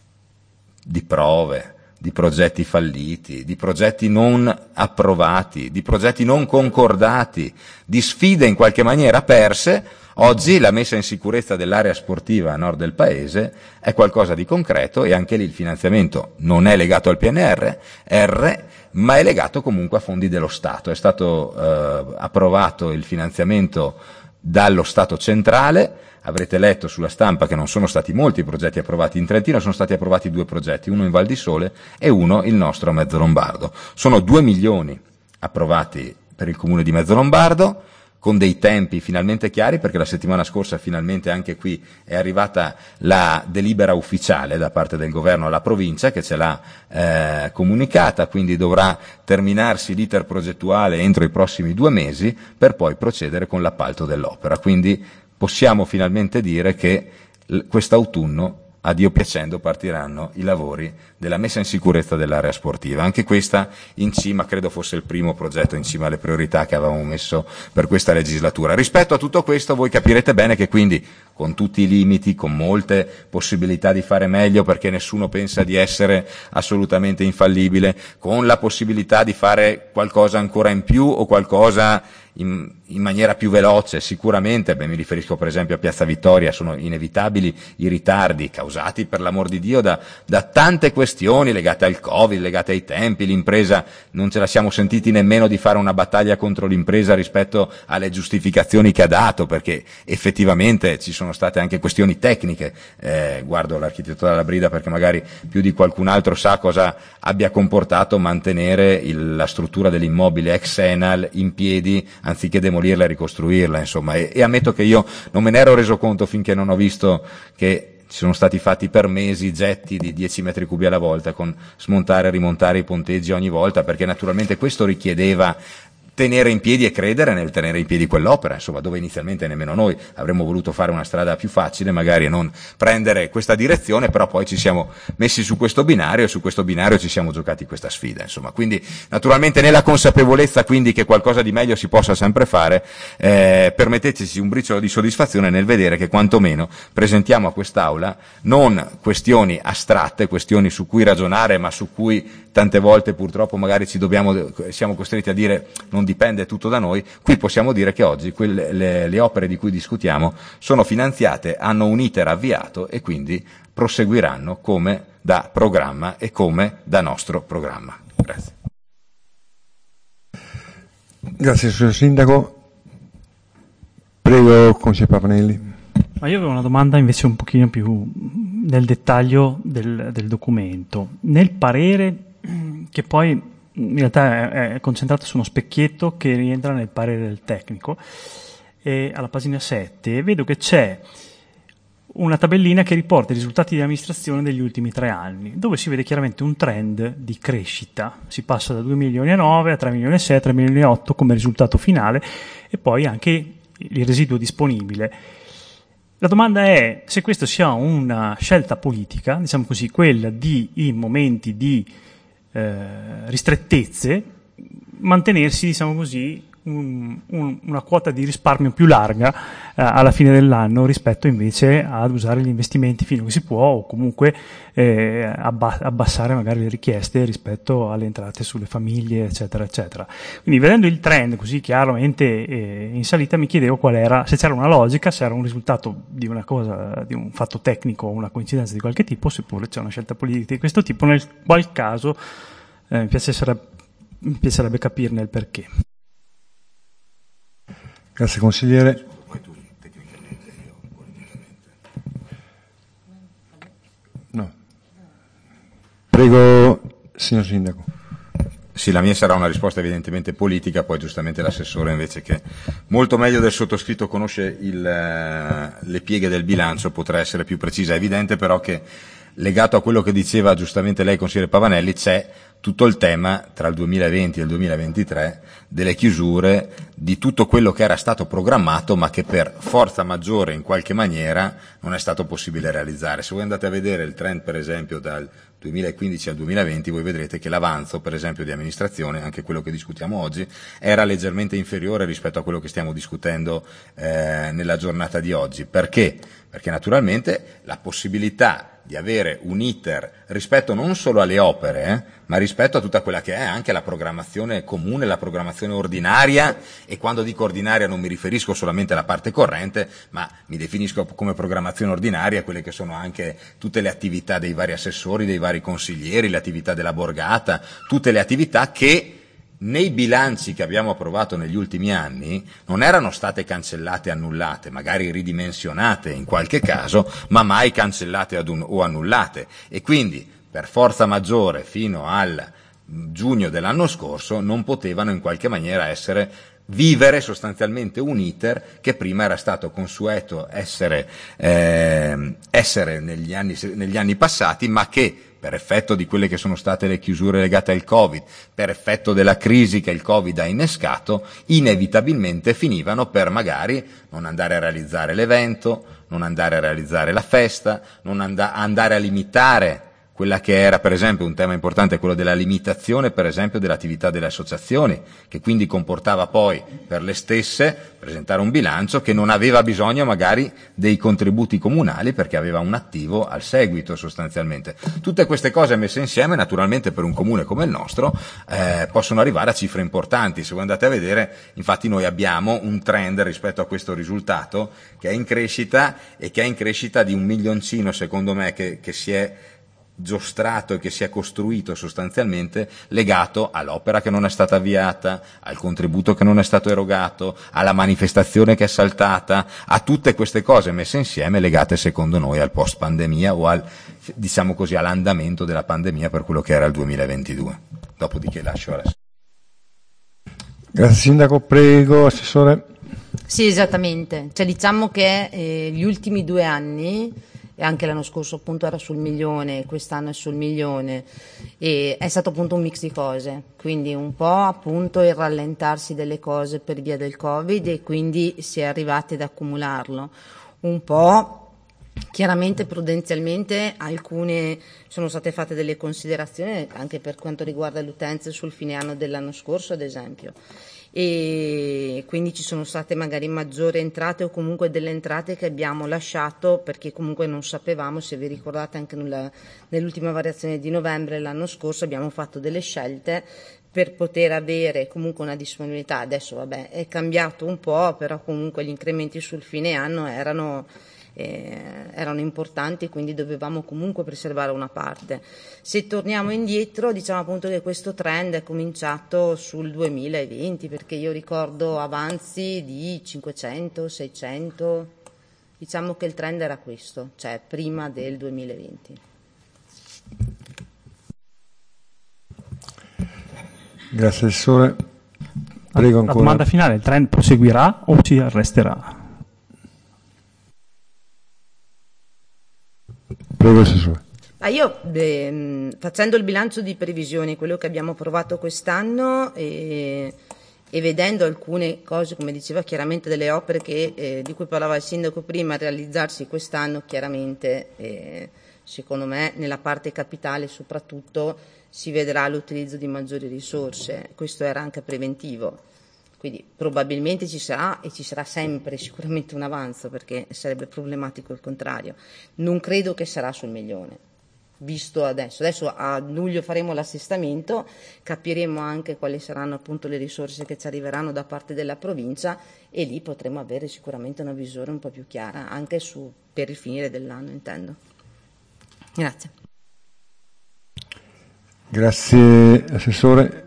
di prove, di progetti falliti, di progetti non approvati, di progetti non concordati, di sfide in qualche maniera perse, oggi la messa in sicurezza dell'area sportiva a nord del paese è qualcosa di concreto, e anche lì il finanziamento non è legato al P N R R, ma è legato comunque a fondi dello Stato. È stato eh, approvato il finanziamento dallo Stato centrale. Avrete letto sulla stampa che non sono stati molti i progetti approvati in Trentino, sono stati approvati due progetti, uno in Val di Sole e uno il nostro a Mezzolombardo. Sono due milioni approvati per il comune di Mezzolombardo, con dei tempi finalmente chiari, perché la settimana scorsa finalmente anche qui è arrivata la delibera ufficiale da parte del governo alla provincia che ce l'ha eh, comunicata, quindi dovrà terminarsi l'iter progettuale entro i prossimi due mesi per poi procedere con l'appalto dell'opera. Quindi possiamo finalmente dire che quest'autunno, a Dio piacendo, partiranno i lavori della messa in sicurezza dell'area sportiva. Anche questa in cima, credo fosse il primo progetto in cima alle priorità che avevamo messo per questa legislatura. Rispetto a tutto questo voi capirete bene che quindi, con tutti i limiti, con molte possibilità di fare meglio, perché nessuno pensa di essere assolutamente infallibile, con la possibilità di fare qualcosa ancora in più o qualcosa in, in maniera più veloce, sicuramente, beh, mi riferisco per esempio a Piazza Vittoria, sono inevitabili i ritardi causati, per l'amor di Dio, da, da tante questioni legate al Covid, legate ai tempi. L'impresa, non ce la siamo sentiti nemmeno di fare una battaglia contro l'impresa rispetto alle giustificazioni che ha dato, perché effettivamente ci sono state anche questioni tecniche. Eh, guardo l'architettura della Brida perché magari più di qualcun altro sa cosa abbia comportato mantenere il, la struttura dell'immobile ex Enal in piedi anziché demolirla e ricostruirla, insomma, e, e ammetto che io non me ne ero reso conto finché non ho visto che ci sono stati fatti per mesi getti di dieci metri cubi alla volta, con smontare e rimontare i ponteggi ogni volta, perché naturalmente questo richiedeva tenere in piedi e credere nel tenere in piedi quell'opera, insomma, dove inizialmente nemmeno noi avremmo voluto fare una strada più facile magari e non prendere questa direzione, però poi ci siamo messi su questo binario e su questo binario ci siamo giocati questa sfida, insomma. Quindi naturalmente nella consapevolezza quindi che qualcosa di meglio si possa sempre fare, eh, permetteteci un briciolo di soddisfazione nel vedere che quantomeno presentiamo a quest'Aula non questioni astratte, questioni su cui ragionare, ma su cui tante volte purtroppo magari ci dobbiamo, siamo costretti a dire non dipende tutto da noi. Qui possiamo dire che oggi quelle, le, le opere di cui discutiamo sono finanziate, hanno un iter avviato e quindi proseguiranno come da programma e come da nostro programma. Grazie. Grazie signor Sindaco. Prego, consigliere Pavanelli. Ma io avevo una domanda invece un pochino più nel dettaglio del, del documento. Nel parere, che poi in realtà è, è concentrato su uno specchietto che rientra nel parere del tecnico, e alla pagina sette vedo che c'è una tabellina che riporta i risultati di amministrazione degli ultimi tre anni, dove si vede chiaramente un trend di crescita. Si passa da due milioni e nove a tre milioni e sei a tre milioni e otto come risultato finale, e poi anche il residuo disponibile. La domanda è se questo sia una scelta politica, diciamo così, quella di, in momenti di eh, ristrettezze, mantenersi, diciamo così, un, un, una quota di risparmio più larga eh, alla fine dell'anno rispetto invece ad usare gli investimenti fino a che si può, o comunque eh, abba- abbassare magari le richieste rispetto alle entrate sulle famiglie, eccetera, eccetera. Quindi vedendo il trend così chiaramente eh, in salita, mi chiedevo qual era, se c'era una logica, se era un risultato di una cosa, di un fatto tecnico o una coincidenza di qualche tipo, seppure c'è una scelta politica di questo tipo, nel qual caso eh, mi piacerebbe, mi piacerebbe capirne il perché. Grazie consigliere. No. Prego, signor Sindaco. Sì, la mia sarà una risposta evidentemente politica, poi giustamente l'assessore invece, che molto meglio del sottoscritto conosce il, le pieghe del bilancio, potrà essere più precisa. È evidente però che, legato a quello che diceva giustamente lei, consigliere Pavanelli, c'è tutto il tema tra il duemilaventi e il duemilaventitré delle chiusure di tutto quello che era stato programmato ma che per forza maggiore in qualche maniera non è stato possibile realizzare. Se voi andate a vedere il trend per esempio dal duemilaquindici al duemilaventi, voi vedrete che l'avanzo per esempio di amministrazione, anche quello che discutiamo oggi, era leggermente inferiore rispetto a quello che stiamo discutendo eh, nella giornata di oggi. Perché? Perché naturalmente la possibilità di avere un iter rispetto non solo alle opere, eh, ma rispetto a tutta quella che è anche la programmazione comune, la programmazione ordinaria, e quando dico ordinaria non mi riferisco solamente alla parte corrente, ma mi definisco come programmazione ordinaria quelle che sono anche tutte le attività dei vari assessori, dei vari consiglieri, le attività della borgata, tutte le attività che nei bilanci che abbiamo approvato negli ultimi anni non erano state cancellate e annullate, magari ridimensionate in qualche caso, ma mai cancellate ad un, o annullate, e quindi per forza maggiore fino al giugno dell'anno scorso non potevano in qualche maniera essere vivere sostanzialmente un iter che prima era stato consueto essere, eh, essere negli anni, negli anni passati, ma che per effetto di quelle che sono state le chiusure legate al Covid, per effetto della crisi che il Covid ha innescato, inevitabilmente finivano per magari non andare a realizzare l'evento, non andare a realizzare la festa, non and- andare a limitare quella che era per esempio un tema importante, quello della limitazione per esempio dell'attività delle associazioni, che quindi comportava poi per le stesse presentare un bilancio che non aveva bisogno magari dei contributi comunali perché aveva un attivo al seguito sostanzialmente. Tutte queste cose messe insieme naturalmente per un comune come il nostro eh, possono arrivare a cifre importanti. Se voi andate a vedere, infatti noi abbiamo un trend rispetto a questo risultato che è in crescita, e che è in crescita di un milioncino secondo me che, che si è giostrato e che si è costruito sostanzialmente legato all'opera che non è stata avviata, al contributo che non è stato erogato, alla manifestazione che è saltata, a tutte queste cose messe insieme legate secondo noi al post pandemia o al, diciamo così, all'andamento della pandemia per quello che era il duemilaventidue. Dopodiché lascio adesso. Grazie Sindaco, prego Assessore. Sì, esattamente, cioè diciamo che eh, gli ultimi due anni, e anche l'anno scorso appunto era sul milione, quest'anno è sul milione, e è stato appunto un mix di cose, quindi un po' appunto il rallentarsi delle cose per via del Covid e quindi si è arrivati ad accumularlo, un po' chiaramente prudenzialmente alcune sono state fatte delle considerazioni anche per quanto riguarda le utenze sul fine anno dell'anno scorso ad esempio, e quindi ci sono state magari maggiori entrate o comunque delle entrate che abbiamo lasciato perché comunque non sapevamo. Se vi ricordate anche nella, nell'ultima variazione di novembre l'anno scorso abbiamo fatto delle scelte per poter avere comunque una disponibilità. Adesso vabbè è cambiato un po', però comunque gli incrementi sul fine anno erano Eh, erano importanti, quindi dovevamo comunque preservare una parte. Se torniamo indietro diciamo appunto che questo trend è cominciato sul duemilaventi, perché io ricordo avanzi di cinquecento seicento, diciamo che il trend era questo, cioè prima del duemilaventi. Grazie Assessore, prego ancora. La domanda finale: il trend proseguirà o ci arresterà? Prego, Assessore. Ah, io, beh, facendo il bilancio di previsione, quello che abbiamo approvato quest'anno e, e vedendo alcune cose, come diceva chiaramente, delle opere che, eh, di cui parlava il Sindaco prima, realizzarsi quest'anno, chiaramente, eh, secondo me, nella parte capitale soprattutto, si vedrà l'utilizzo di maggiori risorse. Questo era anche preventivo. Quindi probabilmente ci sarà e ci sarà sempre sicuramente un avanzo, perché sarebbe problematico il contrario. Non credo che sarà sul milione. Visto adesso, adesso a luglio faremo l'assestamento, capiremo anche quali saranno appunto le risorse che ci arriveranno da parte della provincia e lì potremo avere sicuramente una visione un po' più chiara anche su, per il finire dell'anno, intendo. Grazie. Grazie Assessore.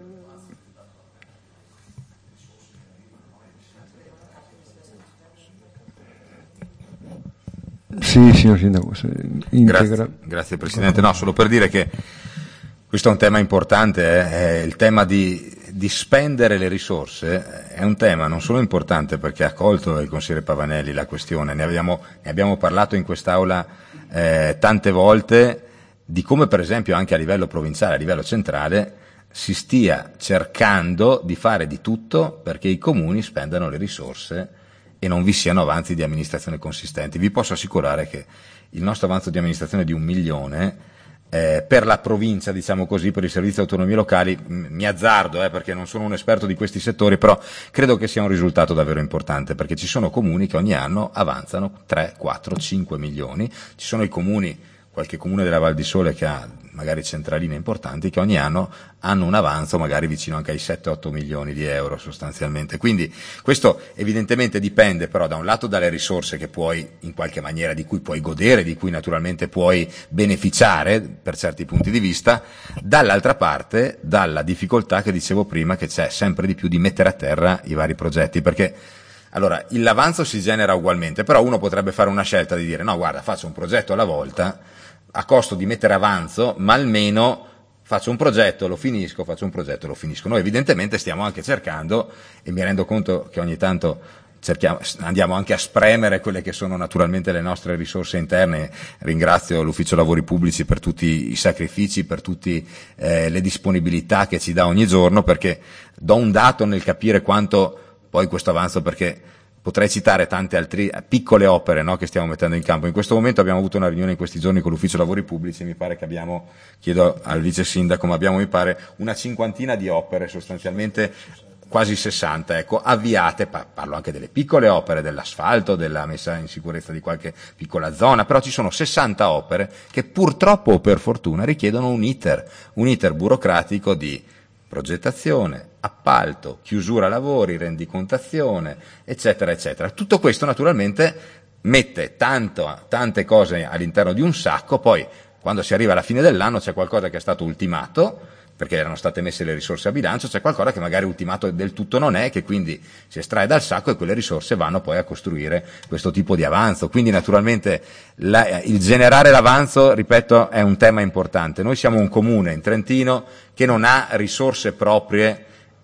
Sì, signor Sindaco, grazie, grazie Presidente. No, solo per dire che questo è un tema importante, eh? È il tema di, di spendere le risorse è un tema non solo importante perché ha colto il consigliere Pavanelli la questione, ne abbiamo, ne abbiamo parlato in quest'Aula eh, tante volte di come per esempio anche a livello provinciale, a livello centrale, si stia cercando di fare di tutto perché i comuni spendano le risorse e non vi siano avanzi di amministrazione consistenti. Vi posso assicurare che il nostro avanzo di amministrazione di un milione eh, per la provincia, diciamo così, per i servizi di autonomie locali, m- mi azzardo eh, perché non sono un esperto di questi settori, però credo che sia un risultato davvero importante perché ci sono comuni che ogni anno avanzano tre, quattro, cinque milioni, ci sono i comuni, qualche comune della Val di Sole che ha magari centraline importanti che ogni anno hanno un avanzo magari vicino anche ai sette otto milioni di euro sostanzialmente. Quindi questo evidentemente dipende però da un lato dalle risorse che puoi in qualche maniera, di cui puoi godere, di cui naturalmente puoi beneficiare per certi punti di vista, dall'altra parte dalla difficoltà che dicevo prima che c'è sempre di più di mettere a terra i vari progetti, perché allora l'avanzo si genera ugualmente, però uno potrebbe fare una scelta di dire no guarda faccio un progetto alla volta a costo di mettere avanzo, ma almeno faccio un progetto, lo finisco, faccio un progetto, lo finisco. Noi evidentemente stiamo anche cercando, e mi rendo conto che ogni tanto cerchiamo, andiamo anche a spremere quelle che sono naturalmente le nostre risorse interne. Ringrazio l'Ufficio Lavori Pubblici per tutti i sacrifici, per tutte eh, le disponibilità che ci dà ogni giorno, perché do un dato nel capire quanto poi questo avanzo, perché potrei citare tante altre piccole opere, no, che stiamo mettendo in campo. In questo momento abbiamo avuto una riunione in questi giorni con l'Ufficio Lavori Pubblici, mi pare che abbiamo, chiedo al Vice Sindaco, ma abbiamo mi pare una cinquantina di opere, sostanzialmente quasi sessanta, ecco, avviate, parlo anche delle piccole opere, dell'asfalto, della messa in sicurezza di qualche piccola zona, però ci sono sessanta opere che purtroppo o per fortuna richiedono un iter, un iter burocratico di progettazione, appalto, chiusura lavori, rendicontazione, eccetera, eccetera. Tutto questo naturalmente mette tanto, tante cose all'interno di un sacco, poi quando si arriva alla fine dell'anno c'è qualcosa che è stato ultimato, perché erano state messe le risorse a bilancio, c'è qualcosa che magari ultimato del tutto non è, che quindi si estrae dal sacco e quelle risorse vanno poi a costruire questo tipo di avanzo. Quindi naturalmente la, il generare l'avanzo, ripeto, è un tema importante. Noi siamo un comune in Trentino che non ha risorse proprie.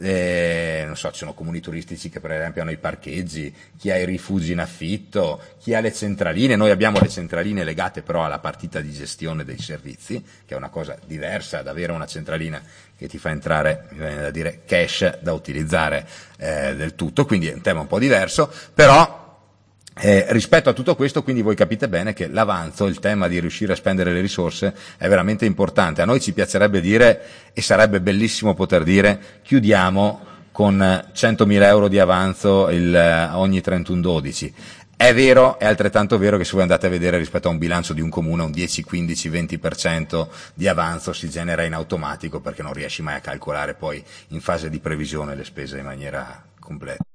Eh, non so, ci sono comuni turistici che per esempio hanno i parcheggi, chi ha i rifugi in affitto, chi ha le centraline. Noi abbiamo le centraline legate però alla partita di gestione dei servizi, che è una cosa diversa da avere una centralina che ti fa entrare, mi viene da dire, cash da utilizzare eh, del tutto, quindi è un tema un po' diverso, però Eh, rispetto a tutto questo, quindi voi capite bene che l'avanzo, il tema di riuscire a spendere le risorse è veramente importante. A noi ci piacerebbe dire, e sarebbe bellissimo poter dire, chiudiamo con centomila euro di avanzo il, ogni trentuno dodici. È vero, è altrettanto vero che se voi andate a vedere rispetto a un bilancio di un comune un dieci, quindici, venti per cento di avanzo si genera in automatico, perché non riesci mai a calcolare poi in fase di previsione le spese in maniera completa.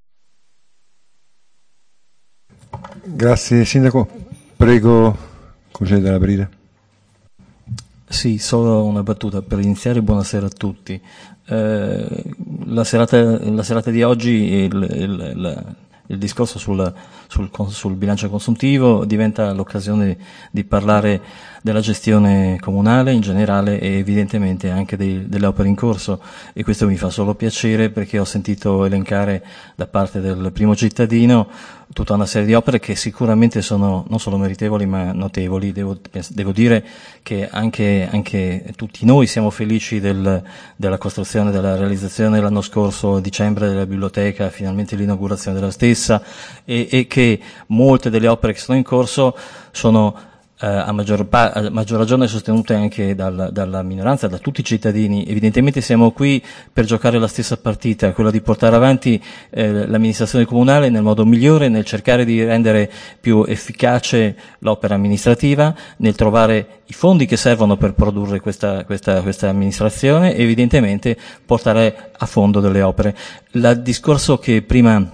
Grazie Sindaco, prego consigliere Della Brida. Sì, solo una battuta per iniziare. Buonasera a tutti. Eh, la, serata, la serata di oggi, il, il, il, il discorso sul, sul, sul bilancio consuntivo diventa l'occasione di parlare della gestione comunale in generale e evidentemente anche dei, delle opere in corso, e questo mi fa solo piacere perché ho sentito elencare da parte del primo cittadino tutta una serie di opere che sicuramente sono non solo meritevoli ma notevoli. Devo, devo dire che anche, anche tutti noi siamo felici del, della costruzione, della realizzazione l'anno scorso a dicembre della biblioteca, finalmente l'inaugurazione della stessa, e, e che molte delle opere che sono in corso sono Uh, a, maggior pa- a maggior ragione sostenute anche dal, dalla minoranza, da tutti i cittadini. Evidentemente siamo qui per giocare la stessa partita, quella di portare avanti eh, l'amministrazione comunale nel modo migliore, nel cercare di rendere più efficace l'opera amministrativa, nel trovare i fondi che servono per produrre questa, questa, questa amministrazione e evidentemente portare a fondo delle opere. Il discorso che prima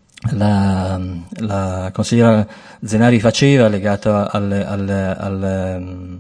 La, la consigliera Zenari faceva legato al, al, al,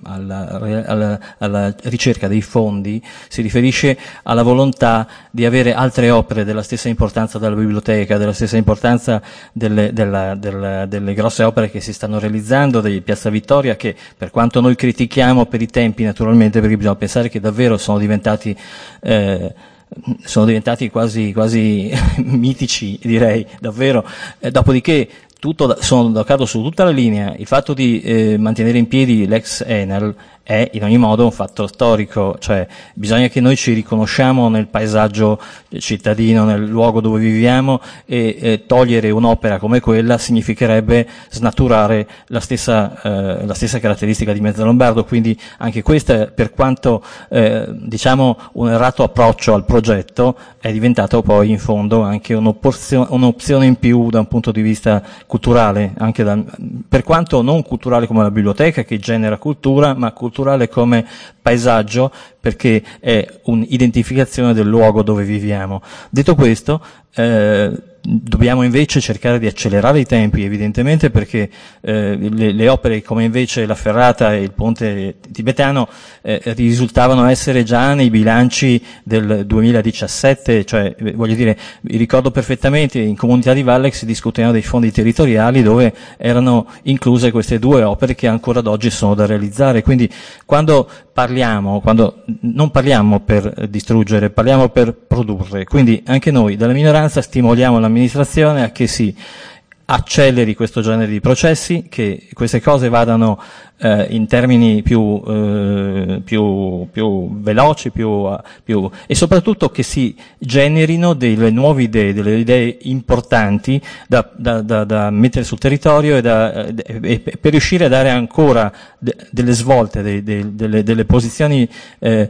alla, alla, alla ricerca dei fondi si riferisce alla volontà di avere altre opere della stessa importanza della biblioteca, della stessa importanza delle, della, della, delle grosse opere che si stanno realizzando, di Piazza Vittoria, che per quanto noi critichiamo per i tempi naturalmente, perché bisogna pensare che davvero sono diventati eh, sono diventati quasi, quasi mitici, direi, davvero. Eh, dopodiché, tutto, sono d'accordo su tutta la linea, il fatto di eh, mantenere in piedi l'ex Enel è in ogni modo un fatto storico, cioè bisogna che noi ci riconosciamo nel paesaggio cittadino, nel luogo dove viviamo, e eh, togliere un'opera come quella significherebbe snaturare la stessa, eh, la stessa caratteristica di Mezzalombardo, quindi anche questa, per quanto eh, diciamo un errato approccio al progetto, è diventato poi in fondo anche un'opzione, un'opzione in più da un punto di vista culturale, anche da, per quanto non culturale come la biblioteca che genera cultura, ma culturale come paesaggio, perché è un'identificazione del luogo dove viviamo. Detto questo, eh, dobbiamo invece cercare di accelerare i tempi, evidentemente, perché eh, le, le opere come invece la ferrata e il ponte tibetano eh, risultavano essere già nei bilanci del duemiladiciassette, cioè voglio dire, vi ricordo perfettamente, in Comunità di Valle si discutevano dei fondi territoriali dove erano incluse queste due opere che ancora ad oggi sono da realizzare. Quindi quando parliamo, quando non parliamo per distruggere, parliamo per produrre, quindi anche noi dalla minoranza stimoliamo l'amministrazione a che si acceleri questo genere di processi, che queste cose vadano eh, in termini più, eh, più, più veloci, più, più, e soprattutto che si generino delle nuove idee, delle idee importanti da, da, da, da mettere sul territorio e, da, e per riuscire a dare ancora de, delle svolte, de, de, delle, delle posizioni, eh,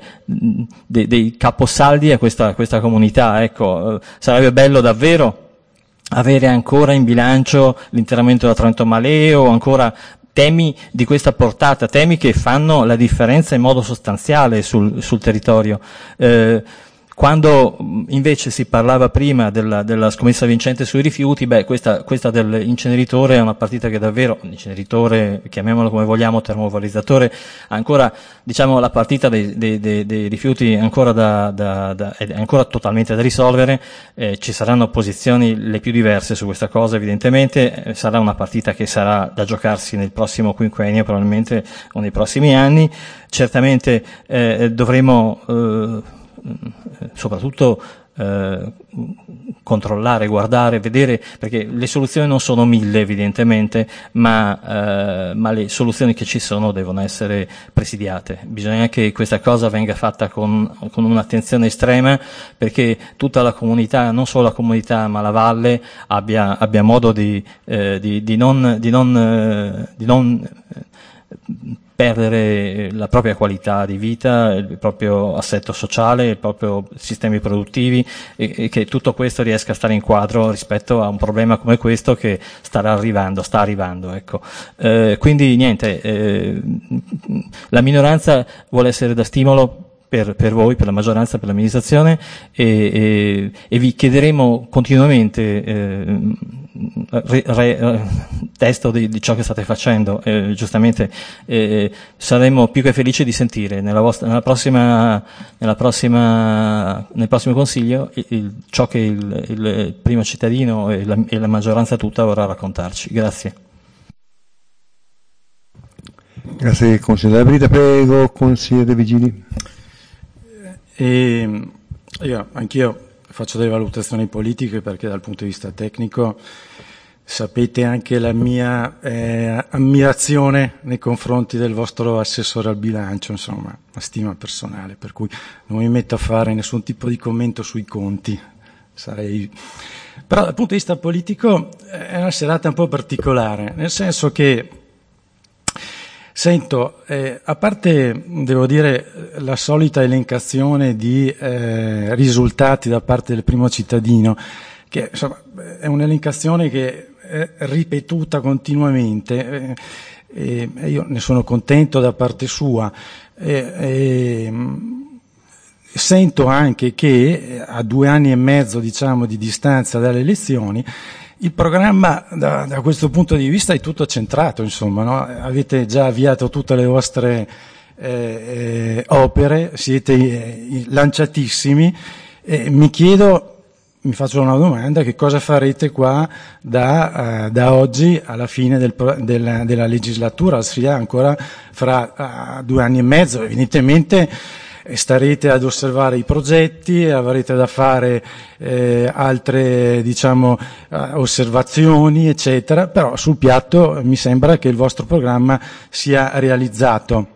de, dei caposaldi a questa, questa comunità. Ecco, sarebbe bello davvero avere ancora in bilancio l'interramento da Trento Maleo, ancora temi di questa portata, temi che fanno la differenza in modo sostanziale sul, sul territorio. Eh, Quando invece si parlava prima della, della scommessa vincente sui rifiuti, beh, questa, questa dell'inceneritore è una partita che davvero, inceneritore, chiamiamolo come vogliamo, termovalorizzatore, ancora, diciamo, la partita dei, dei, dei, dei rifiuti è ancora da, da, da, è ancora totalmente da risolvere, eh, ci saranno posizioni le più diverse su questa cosa, evidentemente, eh, sarà una partita che sarà da giocarsi nel prossimo quinquennio, probabilmente, o nei prossimi anni, certamente, eh, dovremo, eh, soprattutto eh, controllare, guardare, vedere, perché le soluzioni non sono mille evidentemente, ma, eh, ma le soluzioni che ci sono devono essere presidiate. Bisogna che questa cosa venga fatta con, con un'attenzione estrema, perché tutta la comunità, non solo la comunità ma la valle, abbia, abbia modo di, eh, di, di non, di non, eh, di non eh, perdere la propria qualità di vita, il proprio assetto sociale, i propri sistemi produttivi, e, e che tutto questo riesca a stare in quadro rispetto a un problema come questo che starà arrivando, sta arrivando, ecco. Eh, quindi niente, eh, la minoranza vuole essere da stimolo per, per voi, per la maggioranza, per l'amministrazione, e, e, e vi chiederemo continuamente eh, re, re, testo di, di ciò che state facendo. Eh, giustamente eh, saremo più che felici di sentire nella, vostra, nella prossima, nella prossima, nel prossimo consiglio il, il, ciò che il, il primo cittadino e la, e la maggioranza tutta vorrà raccontarci. Grazie. Grazie consigliere Brita, prego consigliere Vigili. E io, anch'io faccio delle valutazioni politiche, perché dal punto di vista tecnico sapete anche la mia eh, ammirazione nei confronti del vostro assessore al bilancio, insomma, una stima personale, per cui non mi metto a fare nessun tipo di commento sui conti. Sarei... Però dal punto di vista politico è una serata un po' particolare, nel senso che sento, eh, a parte, devo dire, la solita elencazione di eh, risultati da parte del primo cittadino, che insomma è un'elencazione che è ripetuta continuamente, eh, e io ne sono contento da parte sua. Eh, eh, sento anche che a due anni e mezzo, diciamo, di distanza dalle elezioni, il programma da, da questo punto di vista è tutto centrato, insomma, no? Avete già avviato tutte le vostre eh, eh, opere, siete eh, lanciatissimi, e mi chiedo, mi faccio una domanda: che cosa farete qua da, uh, da oggi alla fine del, del, della legislatura, ossia ancora fra uh, due anni e mezzo? Evidentemente starete ad osservare i progetti, avrete da fare eh, altre, diciamo, uh, osservazioni, eccetera, però sul piatto mi sembra che il vostro programma sia realizzato.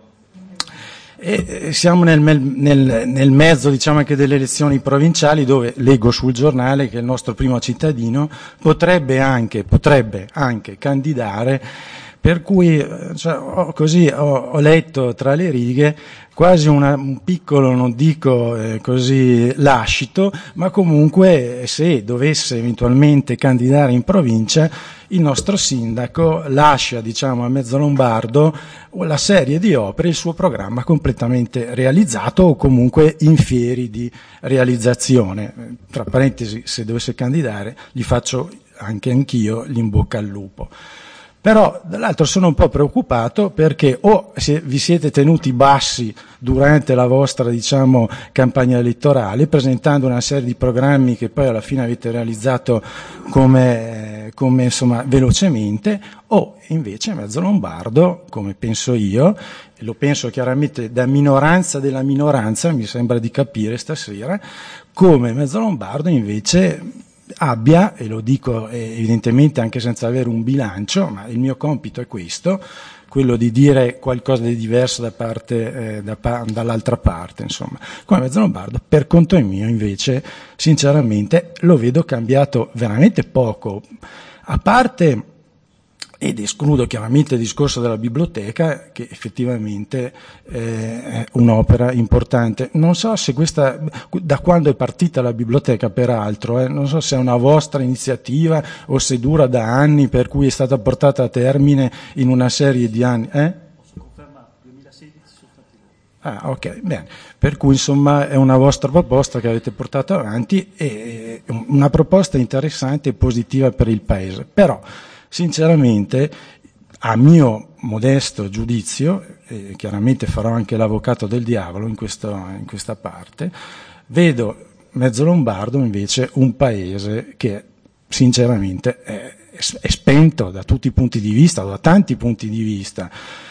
E siamo nel, nel, nel mezzo, diciamo, anche delle elezioni provinciali, dove leggo sul giornale che il nostro primo cittadino potrebbe anche, potrebbe anche candidare, per cui cioè, ho, così ho, ho letto tra le righe quasi una, un piccolo, non dico eh, così lascito, ma comunque se dovesse eventualmente candidare in provincia, il nostro sindaco lascia, diciamo, a Mezzolombardo la serie di opere, il suo programma completamente realizzato o comunque in fieri di realizzazione. Tra parentesi, se dovesse candidare, gli faccio anche anch'io l'in bocca al lupo. Però dall'altro sono un po' preoccupato perché o se vi siete tenuti bassi durante la vostra, diciamo, campagna elettorale, presentando una serie di programmi che poi alla fine avete realizzato come, come insomma, velocemente, o invece Mezzolombardo, come penso io, e lo penso chiaramente da minoranza della minoranza, mi sembra di capire stasera, come Mezzolombardo invece abbia, e lo dico evidentemente anche senza avere un bilancio, ma il mio compito è questo, quello di dire qualcosa di diverso da parte, eh, da, dall'altra parte, insomma. Come Mezzolombardo, per conto mio, invece, sinceramente, lo vedo cambiato veramente poco, a parte, ed escludo chiaramente il discorso della biblioteca, che effettivamente eh, è un'opera importante. Non so se questa, da quando è partita la biblioteca peraltro, eh, non so se è una vostra iniziativa o se dura da anni, per cui è stata portata a termine in una serie di anni. Eh? Posso confermare, duemilasedici sono stati loro. Ah, ok, bene. Per cui insomma è una vostra proposta che avete portato avanti, e una proposta interessante e positiva per il Paese. Però, sinceramente, a mio modesto giudizio, e chiaramente farò anche l'avvocato del diavolo in, questo, in questa parte, vedo Mezzolombardo invece un paese che sinceramente è, è spento da tutti i punti di vista, da tanti punti di vista.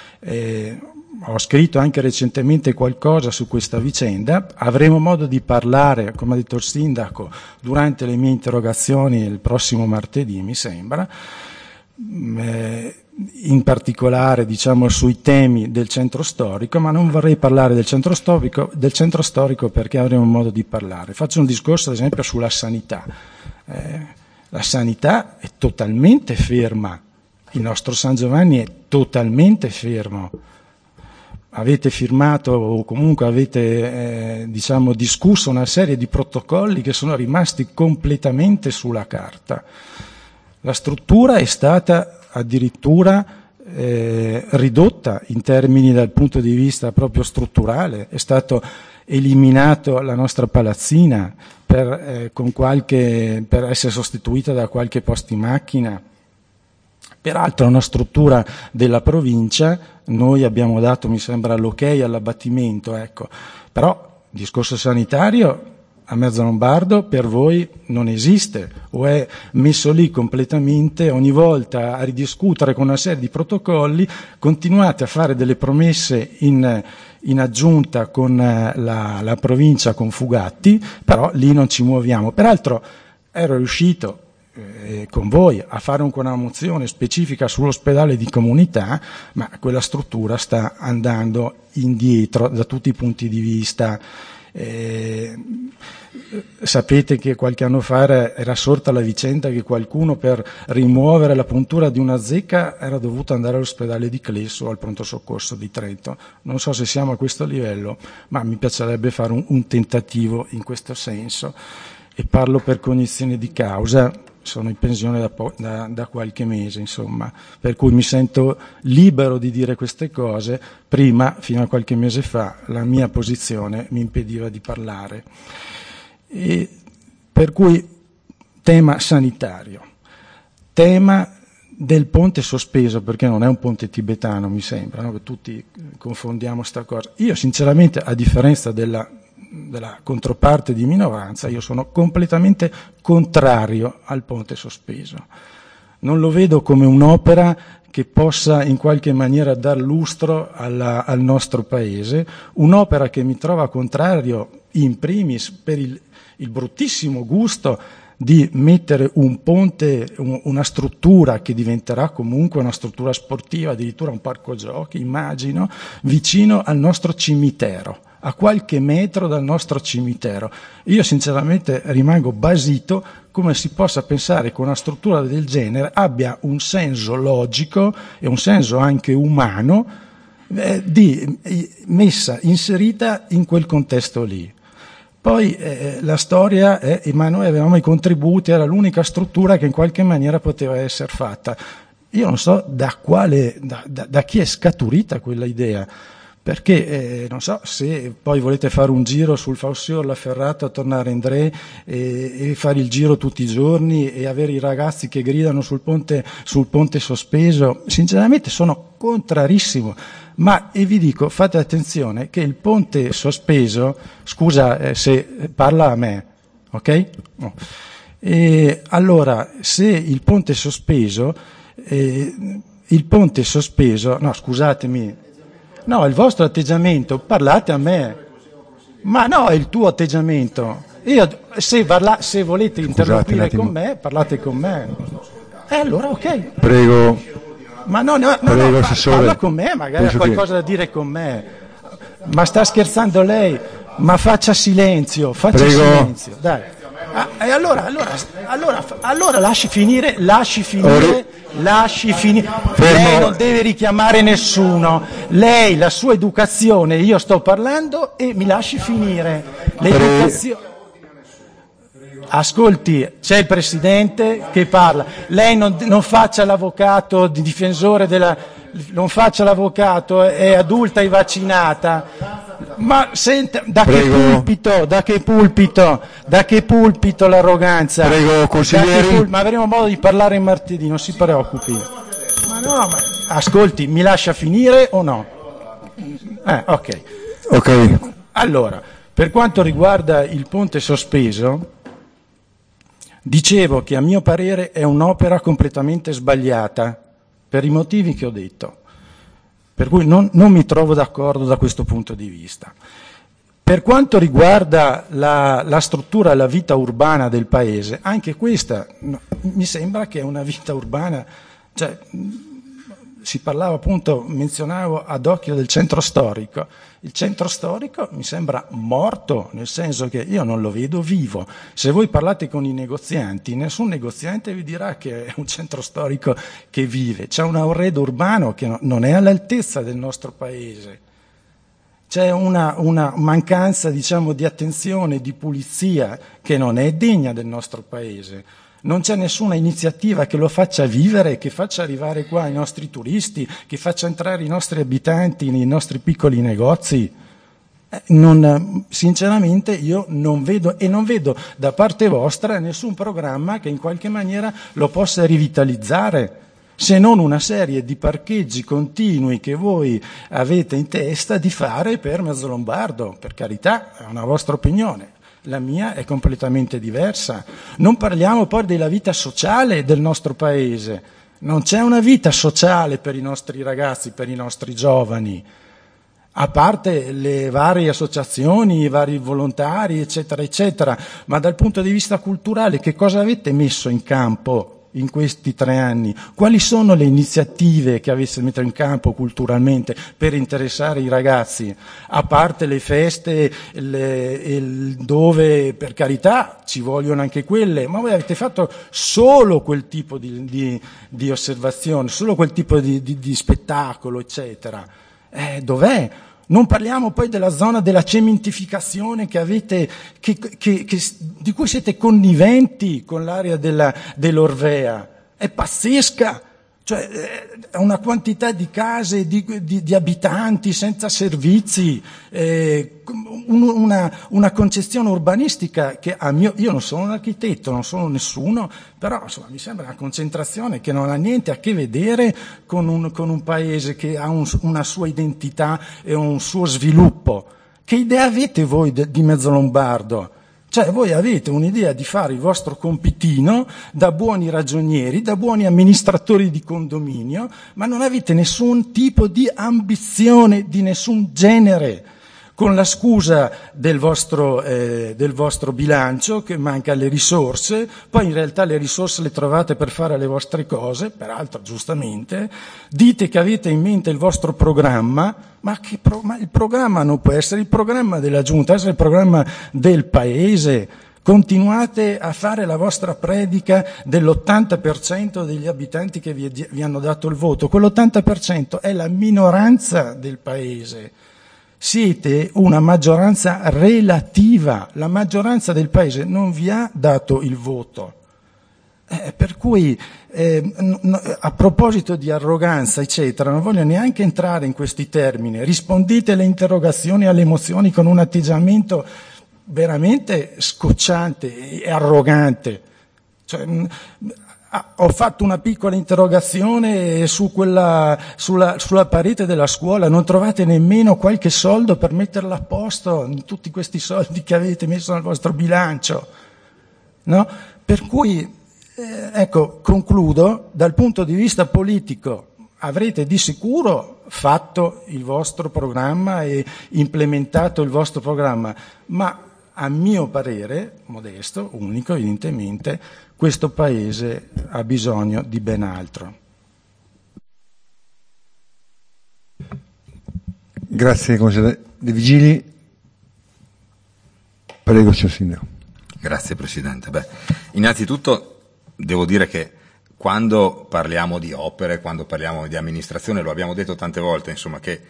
Eh, ho scritto anche recentemente qualcosa su questa vicenda, avremo modo di parlare, come ha detto il sindaco, durante le mie interrogazioni il prossimo martedì, mi sembra, in particolare, diciamo, sui temi del centro storico, ma non vorrei parlare del centro storico, del centro storico perché avremo modo di parlare. Faccio un discorso ad esempio sulla sanità. Eh, la sanità è totalmente ferma, il nostro San Giovanni è totalmente fermo. Avete firmato o comunque avete eh, diciamo discusso una serie di protocolli che sono rimasti completamente sulla carta. La struttura è stata addirittura eh, ridotta in termini dal punto di vista proprio strutturale, è stato eliminato la nostra palazzina per, eh, con qualche, per essere sostituita da qualche postimacchina. Peraltro è una struttura della provincia, noi abbiamo dato, mi sembra, l'ok all'abbattimento, ecco. Però il discorso sanitario a Mezzolombardo per voi non esiste, o è messo lì completamente, ogni volta a ridiscutere con una serie di protocolli, continuate a fare delle promesse in, in aggiunta con la, la provincia, con Fugatti, però lì non ci muoviamo. Peraltro ero riuscito, eh, con voi a fare una mozione specifica sull'ospedale di comunità, ma quella struttura sta andando indietro da tutti i punti di vista. Eh, sapete che qualche anno fa era, era sorta la vicenda che qualcuno per rimuovere la puntura di una zecca era dovuto andare all'ospedale di Clesso o al pronto soccorso di Trento. Non so se siamo a questo livello, ma mi piacerebbe fare un, un tentativo in questo senso, e parlo per cognizione di causa. Sono in pensione da, po- da, da qualche mese, insomma, per cui mi sento libero di dire queste cose. Prima, fino a qualche mese fa, la mia posizione mi impediva di parlare. E per cui tema sanitario, tema del ponte sospeso, perché non è un ponte tibetano, mi sembra, no? Che tutti confondiamo sta cosa. Io sinceramente, a differenza della della controparte di minoranza, io sono completamente contrario al ponte sospeso. Non lo vedo come un'opera che possa in qualche maniera dar lustro alla, al nostro paese, un'opera che mi trova contrario in primis per il, il bruttissimo gusto di mettere un ponte, un, una struttura che diventerà comunque una struttura sportiva, addirittura un parco giochi, immagino, vicino al nostro cimitero, a qualche metro dal nostro cimitero. Io sinceramente rimango basito come si possa pensare che una struttura del genere abbia un senso logico e un senso anche umano eh, di eh, messa, inserita in quel contesto lì. Poi eh, la storia è, eh, ma noi avevamo i contributi, era l'unica struttura che in qualche maniera poteva essere fatta. Io non so da quale, da, da, da chi è scaturita quella idea, perché eh, non so se poi volete fare un giro sul Faussure, la Ferrata, tornare in Dre e, e fare il giro tutti i giorni e avere i ragazzi che gridano sul ponte, sul ponte sospeso. Sinceramente sono contrarissimo, ma e vi dico, fate attenzione che il ponte sospeso, scusa eh, se parla a me, ok? No. E allora, se il ponte sospeso, eh, il ponte sospeso, no scusatemi, no, il vostro atteggiamento, parlate a me, ma no, è il tuo atteggiamento. Io, se, parla, se volete interloquire con me, parlate con me. E eh, allora ok. Prego. Ma no, no, no, Prego, no pa- parla con me, magari ha qualcosa che... da dire con me. Ma sta scherzando lei? Ma faccia silenzio, faccia Prego. silenzio, dai. Ah, e allora, allora, allora, allora lasci finire, lasci finire, lasci finire. Lei non deve richiamare nessuno. Lei, la sua educazione, io sto parlando e mi lasci finire. L'educazione. Ascolti, c'è il presidente che parla. Lei non, non faccia l'avvocato di difensore della, non faccia l'avvocato, è adulta e vaccinata. Ma senta, da Prego. che pulpito, da che pulpito, da che pulpito l'arroganza? Prego, consiglieri. Pul- ma avremo modo di parlare in martedì, non si preoccupi. Ma no, ma ascolti, mi lascia finire o no? Eh, ok. Ok. Allora, per quanto riguarda il ponte sospeso, dicevo che a mio parere è un'opera completamente sbagliata, per i motivi che ho detto. Per cui non, non mi trovo d'accordo da questo punto di vista. Per quanto riguarda la, la struttura e la vita urbana del paese, anche questa no, mi sembra che è una vita urbana, cioè, si parlava appunto, menzionavo ad occhio del centro storico. Il centro storico mi sembra morto, nel senso che io non lo vedo vivo. Se voi parlate con i negozianti, nessun negoziante vi dirà che è un centro storico che vive. C'è un arredo urbano che non è all'altezza del nostro paese. C'è una, una mancanza, diciamo, di attenzione, di pulizia che non è degna del nostro paese. Non c'è nessuna iniziativa che lo faccia vivere, che faccia arrivare qua i nostri turisti, che faccia entrare i nostri abitanti nei nostri piccoli negozi. Eh, non, sinceramente io non vedo, e non vedo da parte vostra nessun programma che in qualche maniera lo possa rivitalizzare, se non una serie di parcheggi continui che voi avete in testa di fare per Mezzolombardo. Per carità, è una vostra opinione. La mia è completamente diversa. Non parliamo poi della vita sociale del nostro paese. Non c'è una vita sociale per i nostri ragazzi, per i nostri giovani. a parte le varie associazioni, i vari volontari, eccetera, eccetera, ma dal punto di vista culturale che cosa avete messo in campo in questi tre anni? Quali sono le iniziative che avete messo in campo culturalmente per interessare i ragazzi? A parte le feste, le, il, dove per carità ci vogliono anche quelle, ma voi avete fatto solo quel tipo di, di, di osservazione, solo quel tipo di, di, di spettacolo, eccetera. Eh, dov'è? Non parliamo poi della zona della cementificazione che avete, che, che, che, di cui siete conniventi con l'area della, dell'Orvea. È pazzesca, cioè è una quantità di case, di, di, di abitanti senza servizi, eh, una, una concezione urbanistica che a mio, io non sono un architetto, non sono nessuno, però insomma, mi sembra una concentrazione che non ha niente a che vedere con un, con un paese che ha un, una sua identità e un suo sviluppo. Che idea avete voi de, di Mezzolombardo? Cioè voi avete un'idea di fare il vostro compitino da buoni ragionieri, da buoni amministratori di condominio, ma non avete nessun tipo di ambizione di nessun genere, con la scusa del vostro, eh, del vostro bilancio che manca le risorse, poi in realtà le risorse le trovate per fare le vostre cose, peraltro giustamente, dite che avete in mente il vostro programma, ma, che pro- ma il programma non può essere il programma della Giunta, deve essere il programma del Paese. Continuate a fare la vostra predica dell'ottanta per cento degli abitanti che vi, vi hanno dato il voto, quell'ottanta per cento è la minoranza del Paese. Siete una maggioranza relativa, la maggioranza del Paese non vi ha dato il voto. Eh, per cui, eh, no, a proposito di arroganza, eccetera, non voglio neanche entrare in questi termini. Rispondete alle interrogazioni e alle emozioni con un atteggiamento veramente scocciante e arrogante. Cioè, ho fatto una piccola interrogazione su quella, sulla, sulla parete della scuola, non trovate nemmeno qualche soldo per metterla a posto in tutti questi soldi che avete messo nel vostro bilancio, no? Per cui, eh, ecco, concludo, dal punto di vista politico avrete di sicuro fatto il vostro programma e implementato il vostro programma, ma a mio parere, modesto, unico, evidentemente, questo Paese ha bisogno di ben altro. Grazie, consigliere De Vigili. Prego, signor Sindaco. Grazie, Presidente. Beh, innanzitutto devo dire che quando parliamo di opere, quando parliamo di amministrazione, lo abbiamo detto tante volte, insomma, che,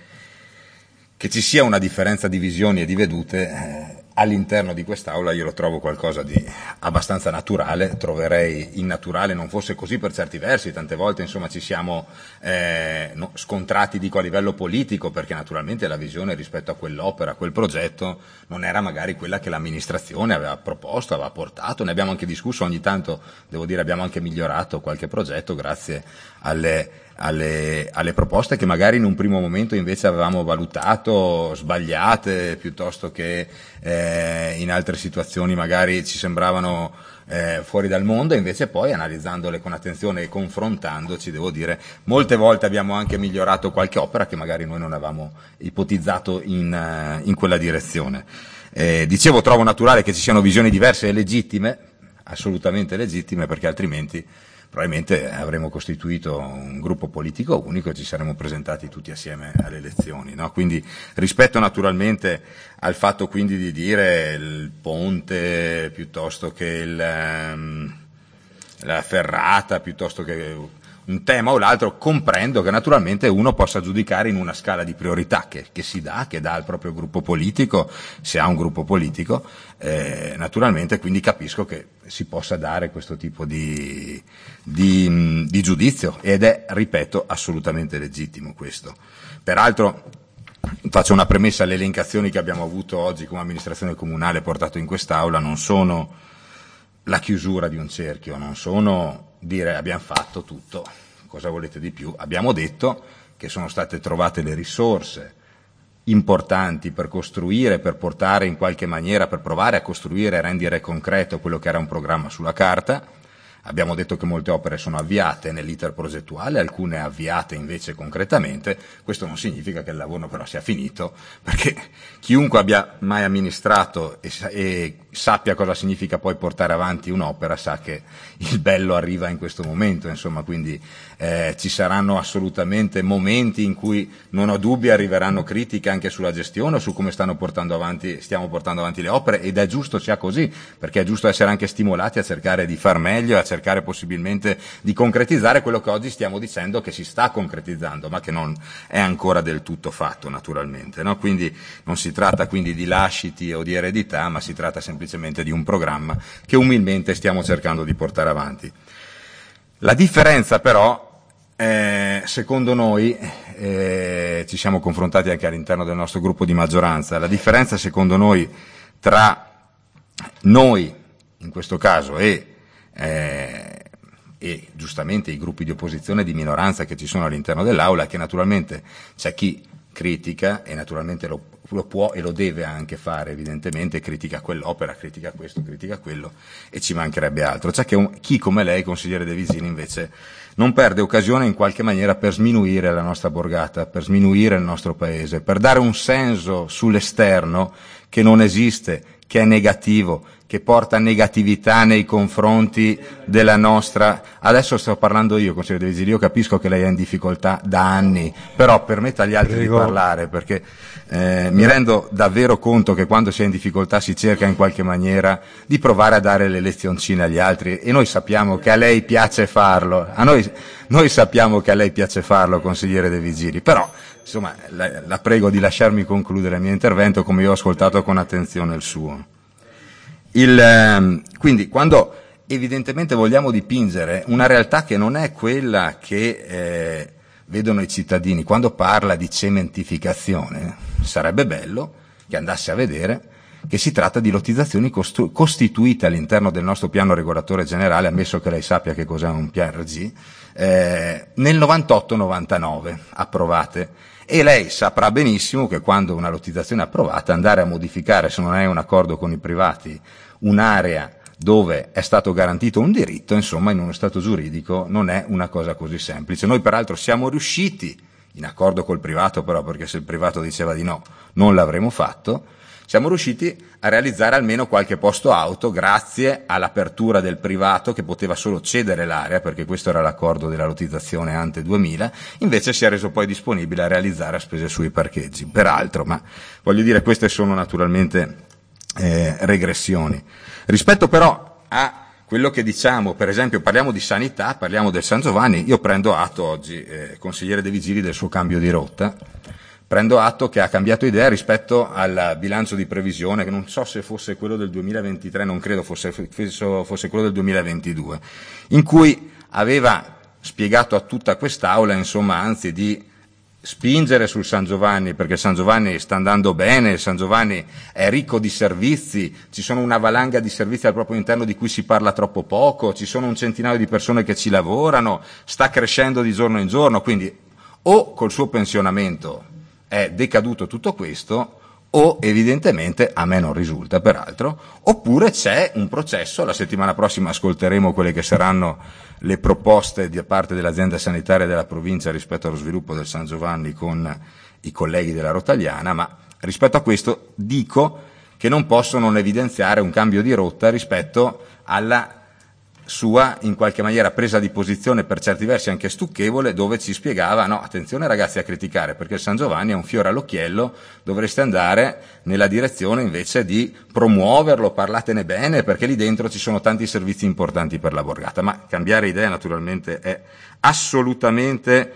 che ci sia una differenza di visioni e di vedute eh, all'interno di quest'Aula io lo trovo qualcosa di abbastanza naturale, troverei innaturale non fosse così per certi versi, tante volte insomma ci siamo eh, no, scontrati dico a livello politico perché naturalmente la visione rispetto a quell'opera, a quel progetto non era magari quella che l'amministrazione aveva proposto, aveva portato, ne abbiamo anche discusso ogni tanto, devo dire abbiamo anche migliorato qualche progetto grazie alle Alle, alle proposte che magari in un primo momento invece avevamo valutato sbagliate piuttosto che eh, in altre situazioni magari ci sembravano eh, fuori dal mondo, invece poi analizzandole con attenzione e confrontandoci, devo dire, molte volte abbiamo anche migliorato qualche opera che magari noi non avevamo ipotizzato in, uh, in quella direzione. Eh, dicevo, trovo naturale che ci siano visioni diverse e legittime, assolutamente legittime, perché altrimenti probabilmente avremmo costituito un gruppo politico unico e ci saremmo presentati tutti assieme alle elezioni, no? Quindi rispetto naturalmente al fatto quindi di dire il ponte piuttosto che il, um, la ferrata piuttosto che un tema o l'altro, comprendo che naturalmente uno possa giudicare in una scala di priorità che, che si dà, che dà al proprio gruppo politico, se ha un gruppo politico, eh, naturalmente quindi capisco che si possa dare questo tipo di, di, di giudizio ed è, ripeto, assolutamente legittimo questo. Peraltro faccio una premessa, le elencazioni che abbiamo avuto oggi come amministrazione comunale portato in quest'Aula non sono la chiusura di un cerchio, non sono dire abbiamo fatto tutto, cosa volete di più? Abbiamo detto che sono state trovate le risorse importanti per costruire, per portare in qualche maniera, per provare a costruire e rendere concreto quello che era un programma sulla carta. Abbiamo detto che molte opere sono avviate nell'iter progettuale, alcune avviate invece concretamente. Questo non significa che il lavoro però sia finito, perché chiunque abbia mai amministrato e, e sappia cosa significa poi portare avanti un'opera sa che il bello arriva in questo momento, insomma, quindi eh, ci saranno assolutamente momenti in cui non ho dubbi arriveranno critiche anche sulla gestione o su come stanno portando avanti, stiamo portando avanti le opere, ed è giusto sia così, perché è giusto essere anche stimolati a cercare di far meglio e a cercare possibilmente di concretizzare quello che oggi stiamo dicendo che si sta concretizzando, ma che non è ancora del tutto fatto, naturalmente, no? Quindi non si tratta quindi di lasciti o di eredità, ma si tratta semplicemente di un programma che umilmente stiamo cercando di portare avanti. La differenza però, eh, secondo noi, eh, ci siamo confrontati anche all'interno del nostro gruppo di maggioranza, la differenza secondo noi tra noi, in questo caso, e Eh, e giustamente i gruppi di opposizione e di minoranza che ci sono all'interno dell'Aula, che naturalmente c'è chi critica e naturalmente lo, lo può e lo deve anche fare, evidentemente critica quell'opera, critica questo, critica quello, e ci mancherebbe altro. C'è che un, chi come lei, consigliere De Visini, invece non perde occasione in qualche maniera per sminuire la nostra borgata, per sminuire il nostro paese, per dare un senso sull'esterno che non esiste, che è negativo, che porta negatività nei confronti della nostra. Adesso sto parlando io, consigliere De Visini, io capisco che lei è in difficoltà da anni, però permetta agli altri Prego. di parlare, perché eh, mi rendo davvero conto che quando si è in difficoltà si cerca in qualche maniera di provare a dare le lezioncine agli altri, e noi sappiamo che a lei piace farlo, a noi, noi sappiamo che a lei piace farlo, consigliere De Visini, però insomma la, la prego di lasciarmi concludere il mio intervento, come io ho ascoltato con attenzione il suo. Il, quindi quando evidentemente vogliamo dipingere una realtà che non è quella che eh, vedono i cittadini, quando parla di cementificazione sarebbe bello che andasse a vedere che si tratta di lottizzazioni costru- costituite all'interno del nostro piano regolatore generale, ammesso che lei sappia che cos'è un P R G, eh, nel novantotto novantanove approvate. E lei saprà benissimo che quando una lottizzazione è approvata, andare a modificare, se non è un accordo con i privati, un'area dove è stato garantito un diritto, insomma, in uno stato giuridico non è una cosa così semplice. Noi peraltro siamo riusciti, in accordo col privato però, perché se il privato diceva di no, non l'avremmo fatto, siamo riusciti a realizzare almeno qualche posto auto grazie all'apertura del privato che poteva solo cedere l'area, perché questo era l'accordo della lottizzazione ante duemila, invece si è reso poi disponibile a realizzare a spese sui parcheggi. Peraltro, ma voglio dire, queste sono naturalmente eh, regressioni. Rispetto però a quello che diciamo, per esempio parliamo di sanità, parliamo del San Giovanni, io prendo atto oggi, eh, consigliere De Vigili, del suo cambio di rotta. Prendo atto che ha cambiato idea rispetto al bilancio di previsione, che non so se fosse quello del duemilaventitré, non credo fosse, fosse quello del duemilaventidue, in cui aveva spiegato a tutta quest'Aula, insomma, anzi di spingere sul San Giovanni, perché San Giovanni sta andando bene, San Giovanni è ricco di servizi, ci sono una valanga di servizi al proprio interno di cui si parla troppo poco, ci sono un centinaio di persone che ci lavorano, sta crescendo di giorno in giorno, quindi o col suo pensionamento è decaduto tutto questo, o evidentemente, a me non risulta peraltro, oppure c'è un processo, la settimana prossima ascolteremo quelle che saranno le proposte da parte dell'azienda sanitaria della provincia rispetto allo sviluppo del San Giovanni con i colleghi della Rotagliana, ma rispetto a questo dico che non posso non evidenziare un cambio di rotta rispetto alla sua in qualche maniera presa di posizione per certi versi anche stucchevole, dove ci spiegava no, attenzione ragazzi a criticare perché il San Giovanni è un fiore all'occhiello, dovreste andare nella direzione invece di promuoverlo, parlatene bene perché lì dentro ci sono tanti servizi importanti per la borgata, ma cambiare idea naturalmente è assolutamente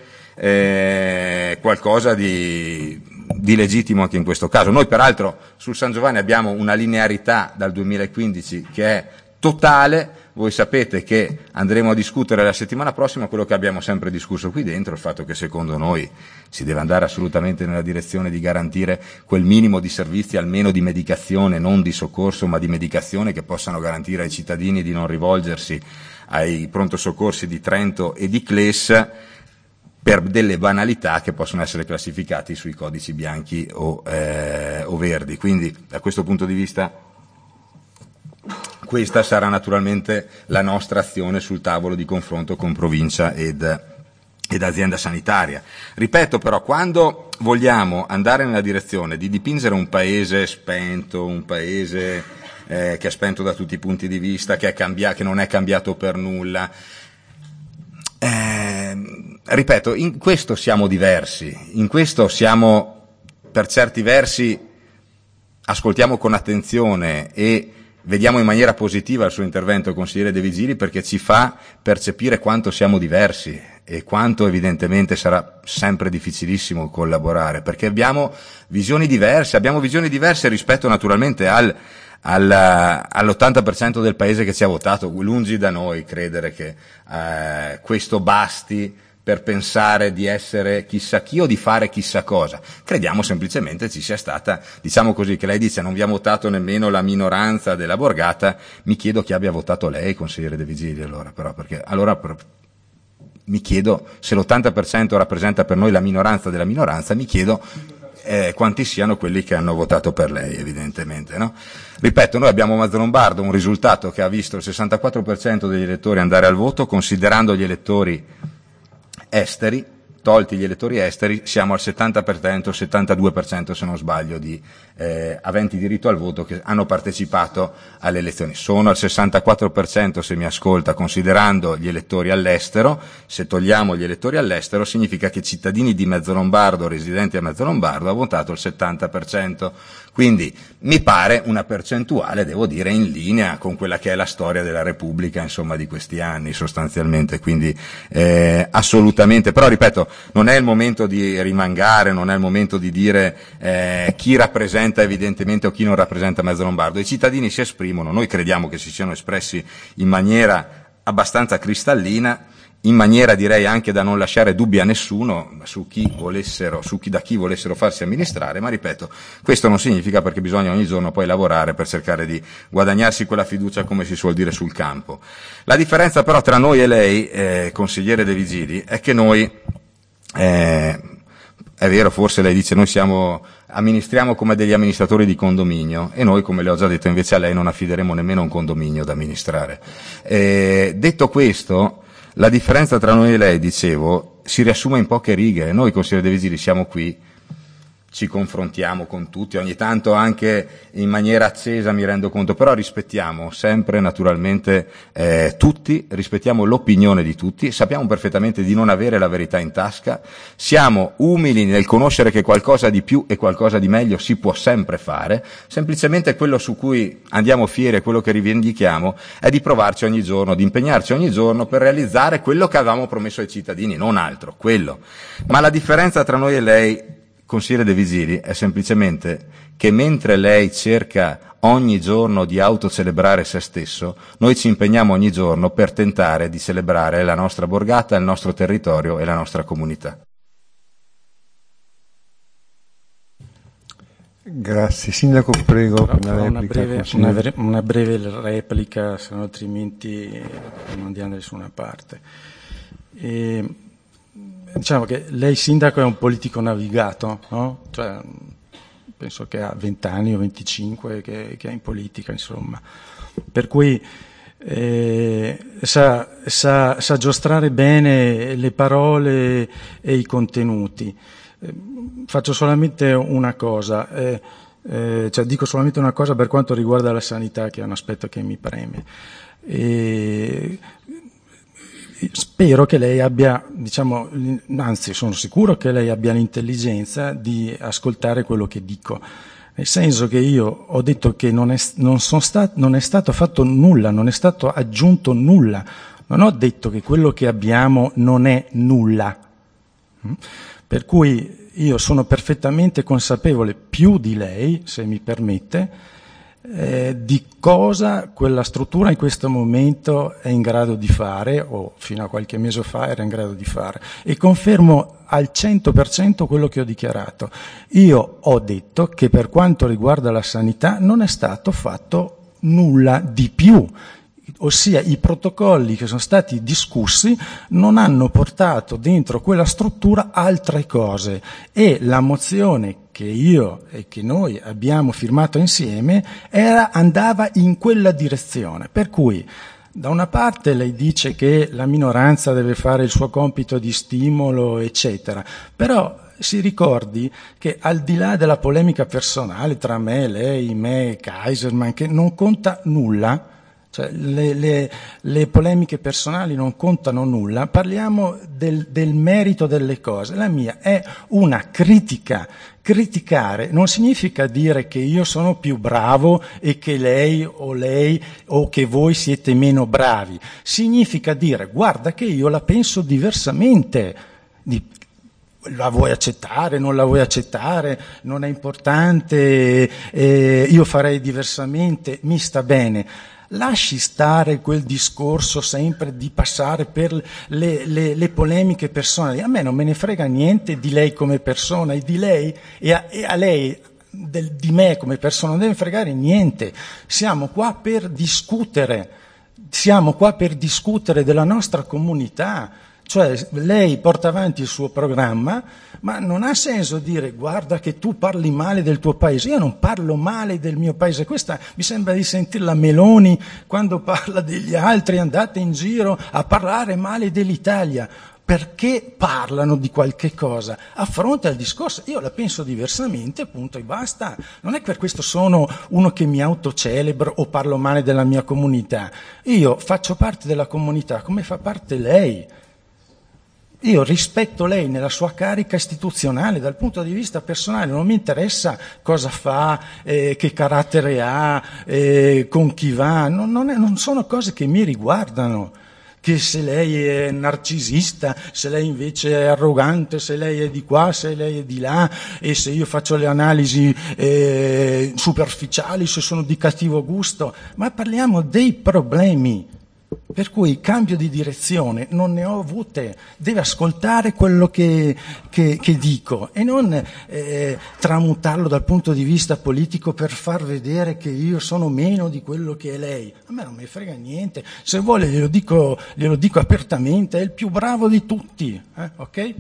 eh, qualcosa di, di legittimo anche in questo caso. Noi peraltro sul San Giovanni abbiamo una linearità dal duemilaquindici che è totale. Voi sapete che andremo a discutere la settimana prossima quello che abbiamo sempre discusso qui dentro, il fatto che secondo noi si deve andare assolutamente nella direzione di garantire quel minimo di servizi, almeno di medicazione, non di soccorso, ma di medicazione, che possano garantire ai cittadini di non rivolgersi ai pronto soccorsi di Trento e di Cles per delle banalità che possono essere classificati sui codici bianchi o, eh, o verdi. Quindi da questo punto di vista questa sarà naturalmente la nostra azione sul tavolo di confronto con provincia ed ed azienda sanitaria. Ripeto però, quando vogliamo andare nella direzione di dipingere un paese spento, un paese eh, che è spento da tutti i punti di vista, che, è cambia- che non è cambiato per nulla, eh, ripeto, in questo siamo diversi, in questo siamo per certi versi, ascoltiamo con attenzione e vediamo in maniera positiva il suo intervento, consigliere De Vigili, perché ci fa percepire quanto siamo diversi e quanto evidentemente sarà sempre difficilissimo collaborare, perché abbiamo visioni diverse, abbiamo visioni diverse rispetto naturalmente al, al, all'ottanta per cento del paese che ci ha votato. Lungi da noi credere che eh, questo basti per pensare di essere chissà chi o di fare chissà cosa. Crediamo semplicemente ci sia stata, diciamo così, che lei dice non vi ha votato nemmeno la minoranza della borgata, mi chiedo chi abbia votato lei, consigliere De Vigili, allora, però, perché allora mi chiedo, se l'ottanta per cento rappresenta per noi la minoranza della minoranza, mi chiedo eh, quanti siano quelli che hanno votato per lei, evidentemente, no? Ripeto, noi abbiamo a Mazzolombardo un risultato che ha visto il sessantaquattro per cento degli elettori andare al voto, considerando gli elettori esteri, tolti gli elettori esteri, siamo al settanta per cento, settantadue per cento se non sbaglio, di eh, aventi diritto al voto che hanno partecipato alle elezioni. Sono al sessantaquattro per cento se mi ascolta, considerando gli elettori all'estero. Se togliamo gli elettori all'estero significa che cittadini di Mezzolombardo, residenti a Mezzolombardo, hanno votato il settanta per cento. Quindi mi pare una percentuale, devo dire, in linea con quella che è la storia della Repubblica, insomma, di questi anni sostanzialmente, quindi eh, assolutamente. Però ripeto, non è il momento di rimangare, non è il momento di dire eh, chi rappresenta evidentemente o chi non rappresenta Mezzolombardo. I cittadini si esprimono, noi crediamo che si siano espressi in maniera abbastanza cristallina, in maniera direi anche da non lasciare dubbi a nessuno su chi volessero, su chi, da chi volessero farsi amministrare, ma ripeto, questo non significa, perché bisogna ogni giorno poi lavorare per cercare di guadagnarsi quella fiducia, come si suol dire, sul campo. La differenza però tra noi e lei, eh, consigliere De Vigili, è che noi, eh, è vero, forse lei dice noi siamo, amministriamo come degli amministratori di condominio, e noi, come le ho già detto, invece a lei non affideremo nemmeno un condominio da amministrare. Eh, detto questo, la differenza tra noi e lei, dicevo, si riassume in poche righe. Noi, consigliere De Vigili, siamo qui, ci confrontiamo con tutti, ogni tanto anche in maniera accesa, mi rendo conto, però rispettiamo sempre naturalmente eh, tutti, rispettiamo l'opinione di tutti, sappiamo perfettamente di non avere la verità in tasca, siamo umili nel conoscere che qualcosa di più e qualcosa di meglio si può sempre fare, semplicemente quello su cui andiamo fieri, quello che rivendichiamo, è di provarci ogni giorno, di impegnarci ogni giorno per realizzare quello che avevamo promesso ai cittadini, non altro, quello. Ma la differenza tra noi e lei, consigliere De Vigili, è semplicemente che mentre lei cerca ogni giorno di autocelebrare se stesso, noi ci impegniamo ogni giorno per tentare di celebrare la nostra borgata, il nostro territorio e la nostra comunità. Grazie. Sindaco, prego, per una una replica. breve, una, vere- una breve replica, se no altrimenti non andiamo da nessuna parte. E, diciamo che lei, sindaco, è un politico navigato, no? Cioè, penso che ha venti anni o venticinque che, che è in politica, insomma. Per cui eh, sa, sa, sa giostrare bene le parole e i contenuti. Eh, faccio solamente una cosa, eh, eh, cioè dico solamente una cosa per quanto riguarda la sanità, che è un aspetto che mi preme. E, spero che lei abbia, diciamo, anzi sono sicuro che lei abbia l'intelligenza di ascoltare quello che dico, nel senso che io ho detto che non è, non sono stat- non è stato fatto nulla, non è stato aggiunto nulla, non ho detto che quello che abbiamo non è nulla, per cui io sono perfettamente consapevole, più di lei, se mi permette, Eh, di cosa quella struttura in questo momento è in grado di fare, o fino a qualche mese fa era in grado di fare, e confermo al cento per cento quello che ho dichiarato. Io ho detto che per quanto riguarda la sanità non è stato fatto nulla di più, ossia i protocolli che sono stati discussi non hanno portato dentro quella struttura altre cose, e la mozione che io e che noi abbiamo firmato insieme era, andava in quella direzione. Per cui, da una parte lei dice che la minoranza deve fare il suo compito di stimolo, eccetera, però si ricordi che al di là della polemica personale tra me, lei, me, Kaiserman, che non conta nulla, cioè le, le, le polemiche personali non contano nulla, parliamo del, del merito delle cose. La mia è una critica. Criticare non significa dire che io sono più bravo e che lei o lei o che voi siete meno bravi. Significa dire: guarda che io la penso diversamente. La vuoi accettare, non la vuoi accettare, non è importante, eh, io farei diversamente, mi sta bene. Lasci stare quel discorso sempre di passare per le, le, le polemiche personali. A me non me ne frega niente di lei come persona, e di lei e a, e a lei del, di me come persona non deve fregare niente. Siamo qua per discutere, siamo qua per discutere della nostra comunità. Cioè lei porta avanti il suo programma, ma non ha senso dire: guarda che tu parli male del tuo paese. Io non parlo male del mio paese. Questa mi sembra di sentirla Meloni quando parla degli altri, andate in giro a parlare male dell'Italia. Perché parlano di qualche cosa? Affronta il discorso. Io la penso diversamente, punto e basta. Non è per questo sono uno che mi autocelebro o parlo male della mia comunità. Io faccio parte della comunità come fa parte lei. Io rispetto lei nella sua carica istituzionale, dal punto di vista personale non mi interessa cosa fa, eh, che carattere ha, eh, con chi va, non, non, è, non sono cose che mi riguardano. Che se lei è narcisista, se lei invece è arrogante, se lei è di qua, se lei è di là, e se io faccio le analisi eh, superficiali, se sono di cattivo gusto, ma parliamo dei problemi. Per cui cambio di direzione non ne ho avute, deve ascoltare quello che, che, che dico e non eh, tramutarlo dal punto di vista politico per far vedere che io sono meno di quello che è lei. A me non mi frega niente, se vuole glielo dico, glielo dico apertamente, è il più bravo di tutti, eh? Ok?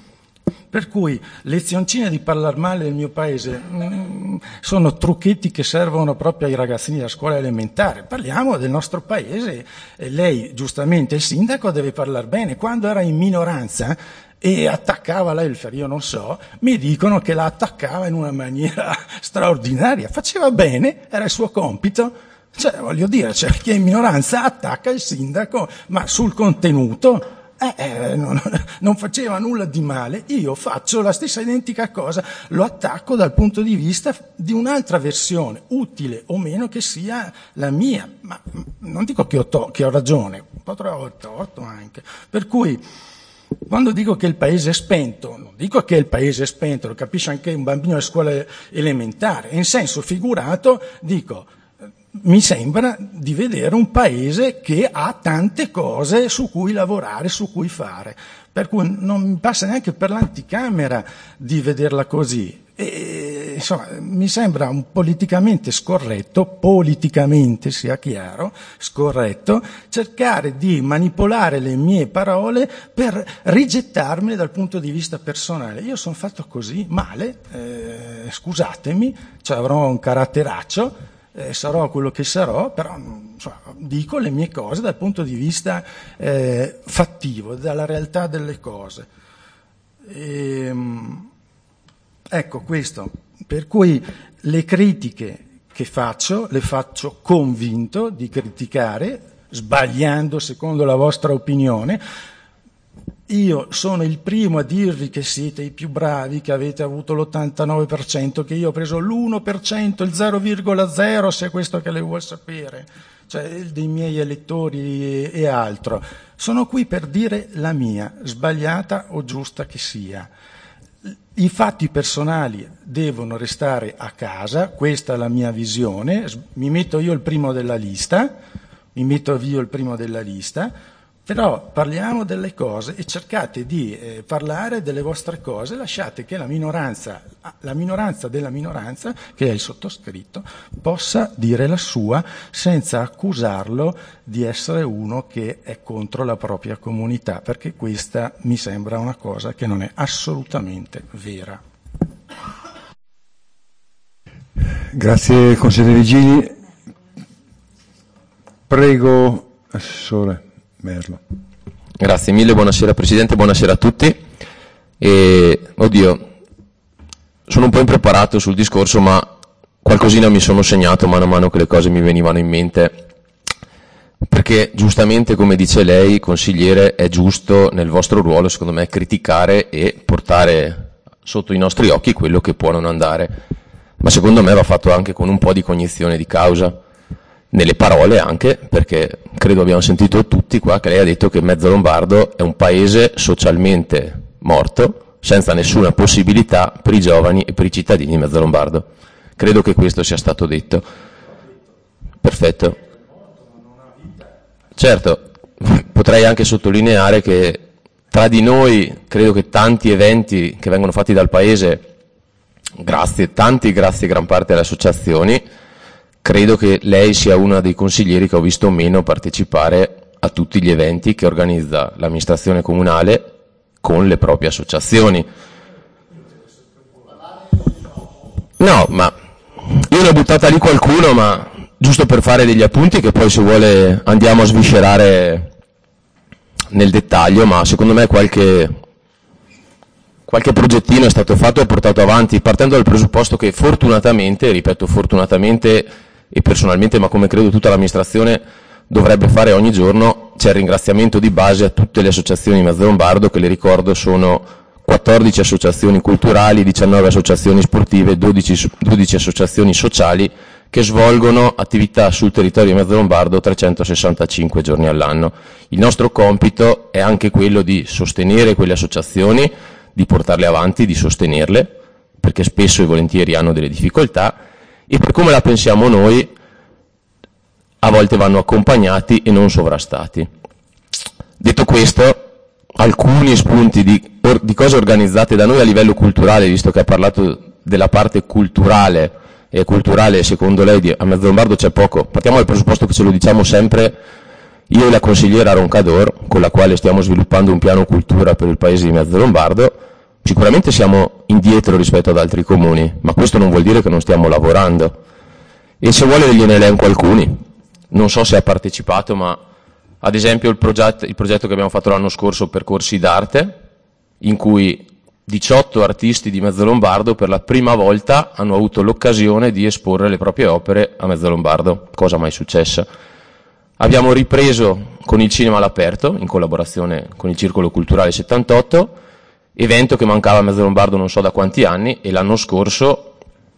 Per cui lezioncine di parlare male del mio paese mh, sono trucchetti che servono proprio ai ragazzini della scuola elementare. Parliamo del nostro paese e lei, giustamente, il sindaco deve parlare bene. Quando era in minoranza e attaccava l'Elfer, io non so, mi dicono che la attaccava in una maniera straordinaria. Faceva bene, era il suo compito. Cioè, voglio dire, cioè, chi è in minoranza attacca il sindaco, ma sul contenuto... Eh, eh, non, non faceva nulla di male, io faccio la stessa identica cosa, lo attacco dal punto di vista di un'altra versione, utile o meno che sia la mia, ma non dico che ho, to- che ho ragione, potrò aver torto anche, per cui quando dico che il paese è spento, non dico che il paese è spento, lo capisce anche un bambino alle scuole elementari, in senso figurato dico mi sembra di vedere un paese che ha tante cose su cui lavorare, su cui fare, per cui non mi passa neanche per l'anticamera di vederla così. E, insomma, mi sembra un politicamente scorretto, politicamente sia chiaro, scorretto, cercare di manipolare le mie parole per rigettarmele dal punto di vista personale. Io sono fatto così, male, eh, scusatemi, cioè avrò un caratteraccio, Eh, sarò quello che sarò, però insomma, dico le mie cose dal punto di vista eh, fattivo, dalla realtà delle cose. E, ecco questo, per cui le critiche che faccio, le faccio convinto di criticare, sbagliando secondo la vostra opinione. Io sono il primo a dirvi che siete i più bravi, che avete avuto l'ottantanove per cento, che io ho preso l'uno per cento, il zero virgola zero, se è questo che lei vuol sapere, cioè dei miei elettori e, e altro. Sono qui per dire la mia, sbagliata o giusta che sia. I fatti personali devono restare a casa, questa è la mia visione, mi metto io il primo della lista, mi metto io il primo della lista, però parliamo delle cose e cercate di eh, parlare delle vostre cose, lasciate che la minoranza, la minoranza della minoranza, che è il sottoscritto, possa dire la sua senza accusarlo di essere uno che è contro la propria comunità, perché questa mi sembra una cosa che non è assolutamente vera. Grazie consigliere Vigili. Prego, assessore Merlo. Grazie mille, buonasera Presidente, buonasera a tutti. E, oddio, sono un po' impreparato sul discorso, ma qualcosina mi sono segnato mano a mano che le cose mi venivano in mente, perché giustamente, come dice lei, consigliere, è giusto nel vostro ruolo, secondo me, criticare e portare sotto i nostri occhi quello che può non andare, ma secondo me va fatto anche con un po' di cognizione di causa, nelle parole anche, perché credo abbiamo sentito tutti qua che lei ha detto che Mezzalombardo è un paese socialmente morto, senza nessuna possibilità per i giovani e per i cittadini di Mezzalombardo. Credo che questo sia stato detto. Perfetto. Certo, potrei anche sottolineare che tra di noi credo che tanti eventi che vengono fatti dal paese, grazie, tanti grazie gran parte alle associazioni, credo che lei sia una dei consiglieri che ho visto meno partecipare a tutti gli eventi che organizza l'amministrazione comunale con le proprie associazioni. No, ma io ne ho buttata lì qualcuno, ma giusto per fare degli appunti che poi, se vuole, andiamo a sviscerare nel dettaglio, ma secondo me qualche, qualche progettino è stato fatto e portato avanti partendo dal presupposto che fortunatamente, ripeto fortunatamente e personalmente, ma come credo tutta l'amministrazione dovrebbe fare ogni giorno, c'è il ringraziamento di base a tutte le associazioni di Mezzalombardo, che le ricordo sono quattordici associazioni culturali, diciannove associazioni sportive, dodici, dodici associazioni sociali che svolgono attività sul territorio di Mezzalombardo trecentosessantacinque giorni all'anno. Il nostro compito è anche quello di sostenere quelle associazioni, di portarle avanti, di sostenerle, perché spesso e volentieri hanno delle difficoltà, e per come la pensiamo noi, a volte vanno accompagnati e non sovrastati. Detto questo, alcuni spunti di, di cose organizzate da noi a livello culturale, visto che ha parlato della parte culturale, e culturale secondo lei a Mezzalombardo c'è poco. Partiamo dal presupposto che ce lo diciamo sempre, io e la consigliera Roncador, con la quale stiamo sviluppando un piano cultura per il paese di Mezzalombardo, sicuramente siamo indietro rispetto ad altri comuni, ma questo non vuol dire che non stiamo lavorando. E se vuole gliene elenco alcuni. Non so se ha partecipato, ma ad esempio il progetto, il progetto che abbiamo fatto l'anno scorso, Percorsi d'arte, in cui diciotto artisti di Mezzalombardo per la prima volta hanno avuto l'occasione di esporre le proprie opere a Mezzalombardo, cosa mai successa. Abbiamo ripreso con il cinema all'aperto, in collaborazione con il Circolo Culturale settantotto, evento che mancava a Mezzalombardo non so da quanti anni, e l'anno scorso,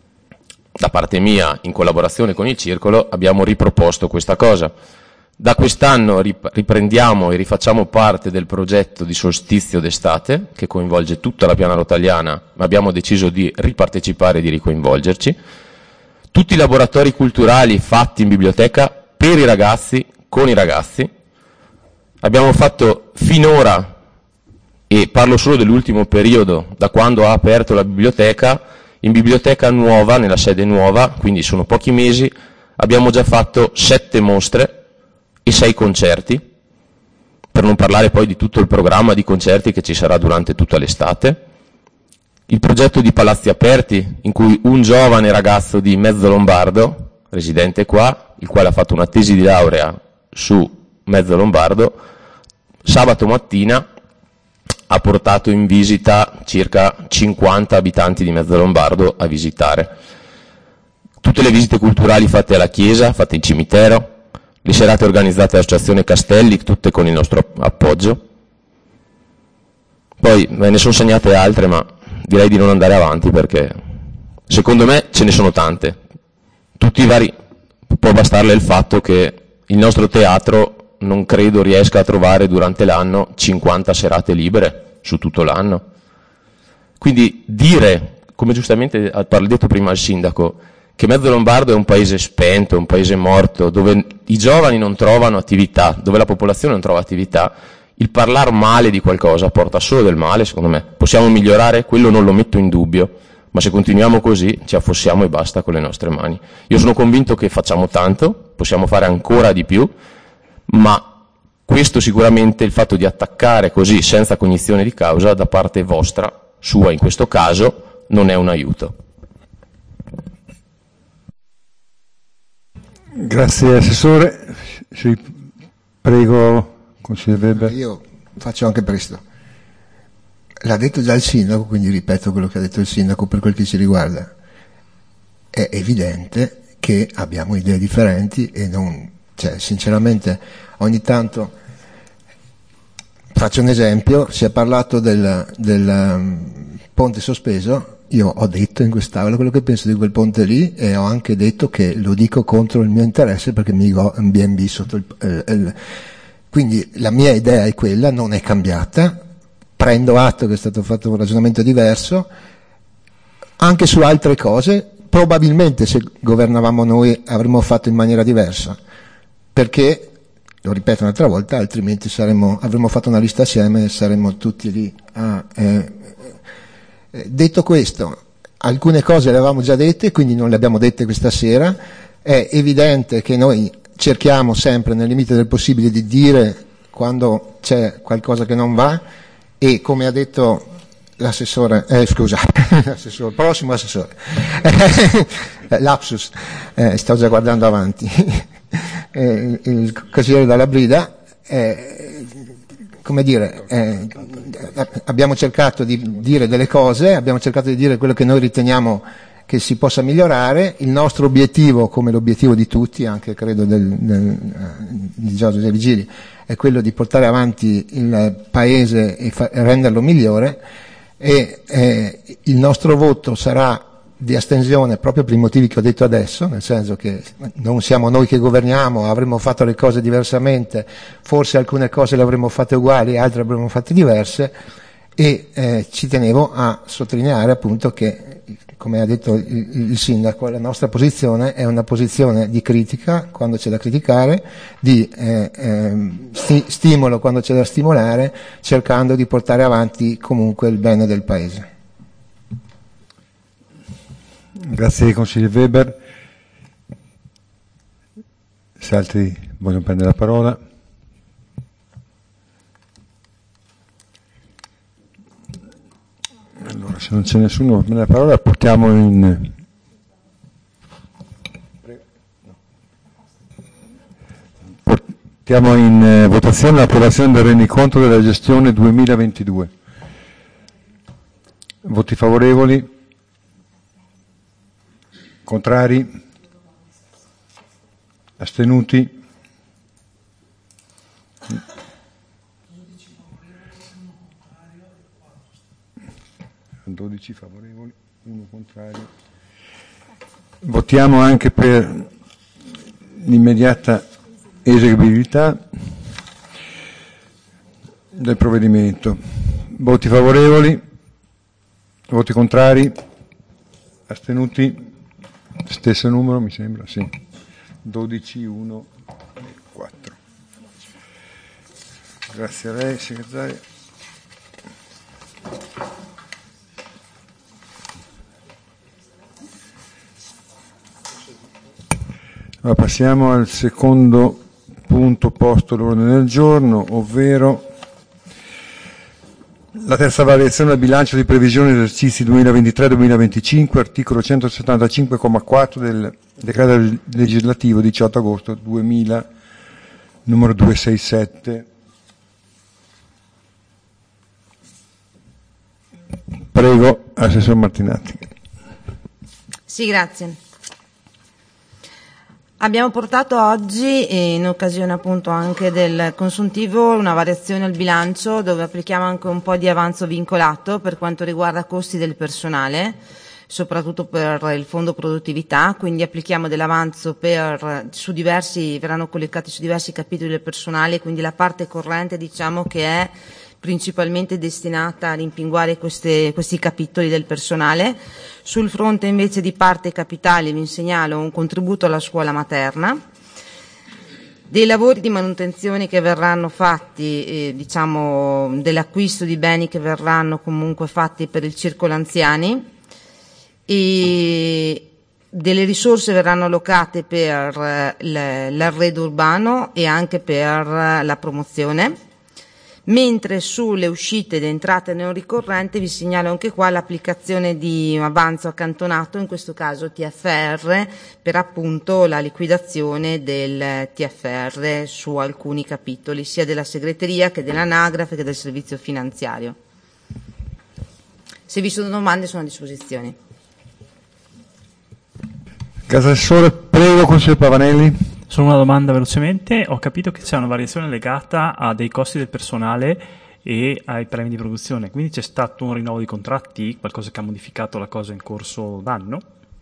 da parte mia, in collaborazione con il Circolo, abbiamo riproposto questa cosa. Da quest'anno riprendiamo e rifacciamo parte del progetto di solstizio d'estate, che coinvolge tutta la piana rotaliana, ma abbiamo deciso di ripartecipare e di ricoinvolgerci. Tutti i laboratori culturali fatti in biblioteca per i ragazzi, con i ragazzi. Abbiamo fatto finora, e parlo solo dell'ultimo periodo, da quando ha aperto la biblioteca, in biblioteca nuova, nella sede nuova, quindi sono pochi mesi, abbiamo già fatto sette mostre e sei concerti, per non parlare poi di tutto il programma di concerti che ci sarà durante tutta l'estate. Il progetto di Palazzi Aperti, in cui un giovane ragazzo di Mezzalombardo, residente qua, il quale ha fatto una tesi di laurea su Mezzalombardo, sabato mattina ha portato in visita circa cinquanta abitanti di Mezzalombardo a visitare. Tutte le visite culturali fatte alla chiesa, fatte in cimitero, le serate organizzate dall'Associazione Castelli, tutte con il nostro appoggio. Poi me ne sono segnate altre, ma direi di non andare avanti perché secondo me ce ne sono tante. Tutti i vari, può bastarle il fatto che il nostro teatro non credo riesca a trovare durante l'anno cinquanta serate libere su tutto l'anno. Quindi dire, come giustamente ha detto prima il sindaco, che Mezzalombardo è un paese spento, un paese morto, dove i giovani non trovano attività, dove la popolazione non trova attività, il parlare male di qualcosa porta solo del male, secondo me. Possiamo migliorare? Quello non lo metto in dubbio, ma se continuiamo così ci affossiamo e basta con le nostre mani. Io sono convinto che facciamo tanto, possiamo fare ancora di più, ma questo sicuramente, il fatto di attaccare così senza cognizione di causa da parte vostra, sua in questo caso, non è un aiuto. Grazie Assessore. Sì, prego, consigliere Weber. Io faccio anche presto. L'ha detto già il Sindaco, quindi ripeto quello che ha detto il Sindaco per quel che ci riguarda. È evidente che abbiamo idee differenti e non, cioè, sinceramente, ogni tanto, faccio un esempio, si è parlato del, del um, ponte sospeso. Io ho detto in quest'Aula quello che penso di quel ponte lì e ho anche detto che lo dico contro il mio interesse perché mi dico un B and B sotto il, il, il... Quindi la mia idea è quella, non è cambiata, prendo atto che è stato fatto un ragionamento diverso, anche su altre cose probabilmente se governavamo noi avremmo fatto in maniera diversa, perché, lo ripeto un'altra volta, altrimenti saremmo, avremmo fatto una lista assieme e saremmo tutti lì a... Eh, Detto questo, alcune cose le avevamo già dette, quindi non le abbiamo dette questa sera. È evidente che noi cerchiamo sempre, nel limite del possibile, di dire quando c'è qualcosa che non va e, come ha detto l'assessore, eh, scusa, l'assessore, prossimo assessore, lapsus, eh, sto già guardando avanti, eh, il consigliere Dalla Brida, eh, come dire, eh, abbiamo cercato di dire delle cose, abbiamo cercato di dire quello che noi riteniamo che si possa migliorare. Il nostro obiettivo, come l'obiettivo di tutti, anche credo del, del, di Giorgio De Vigili, è quello di portare avanti il Paese e, fa, e renderlo migliore, e eh, il nostro voto sarà di astensione proprio per i motivi che ho detto adesso, nel senso che non siamo noi che governiamo, avremmo fatto le cose diversamente, forse alcune cose le avremmo fatte uguali, altre avremmo fatte diverse, e eh, ci tenevo a sottolineare appunto che, come ha detto il, il Sindaco, la nostra posizione è una posizione di critica quando c'è da criticare, di eh, eh, sti- stimolo quando c'è da stimolare, cercando di portare avanti comunque il bene del Paese. Grazie consigliere Weber. Se altri vogliono prendere la parola. Allora, se non c'è nessuno per prendere la parola, portiamo in portiamo in eh, votazione l'approvazione del rendiconto della gestione duemilaventidue. Voti favorevoli? Contrari? Astenuti? dodici favorevoli, uno contrario. Votiamo anche per l'immediata eseguibilità del provvedimento. Voti favorevoli? Voti contrari? Astenuti? Stesso numero, mi sembra, sì. dodici, uno e quattro. Grazie a lei, segretaria. Allora, passiamo al secondo punto posto all'ordine del giorno, ovvero la terza variazione del bilancio di previsione esercizi duemilaventitré duemilaventicinque, articolo centosettantacinque comma quattro del decreto legislativo diciotto agosto duemila, numero duecentosessantasette. Prego, Assessor Martinatti. Sì, grazie. Abbiamo portato oggi, in occasione appunto anche del consuntivo, una variazione al bilancio dove applichiamo anche un po' di avanzo vincolato per quanto riguarda costi del personale, soprattutto per il fondo produttività, quindi applichiamo dell'avanzo per, su diversi, verranno collocati su diversi capitoli del personale, quindi la parte corrente diciamo che è principalmente destinata a rimpinguare queste, questi capitoli del personale. Sul fronte invece di parte capitale vi segnalo un contributo alla scuola materna, dei lavori di manutenzione che verranno fatti, eh, diciamo dell'acquisto di beni che verranno comunque fatti per il circolo anziani, e delle risorse verranno allocate per l'arredo urbano e anche per la promozione. Mentre sulle uscite ed entrate non ricorrenti vi segnalo anche qua l'applicazione di avanzo accantonato, in questo caso T F R, per appunto la liquidazione del T F R su alcuni capitoli, sia della segreteria che dell'anagrafe che del servizio finanziario. Se vi sono domande sono a disposizione. Casa Assessore, prego, consigliere Pavanelli. Solo una domanda velocemente, ho capito che c'è una variazione legata a dei costi del personale e ai premi di produzione, quindi c'è stato un rinnovo di contratti, qualcosa che ha modificato la cosa in corso d'anno?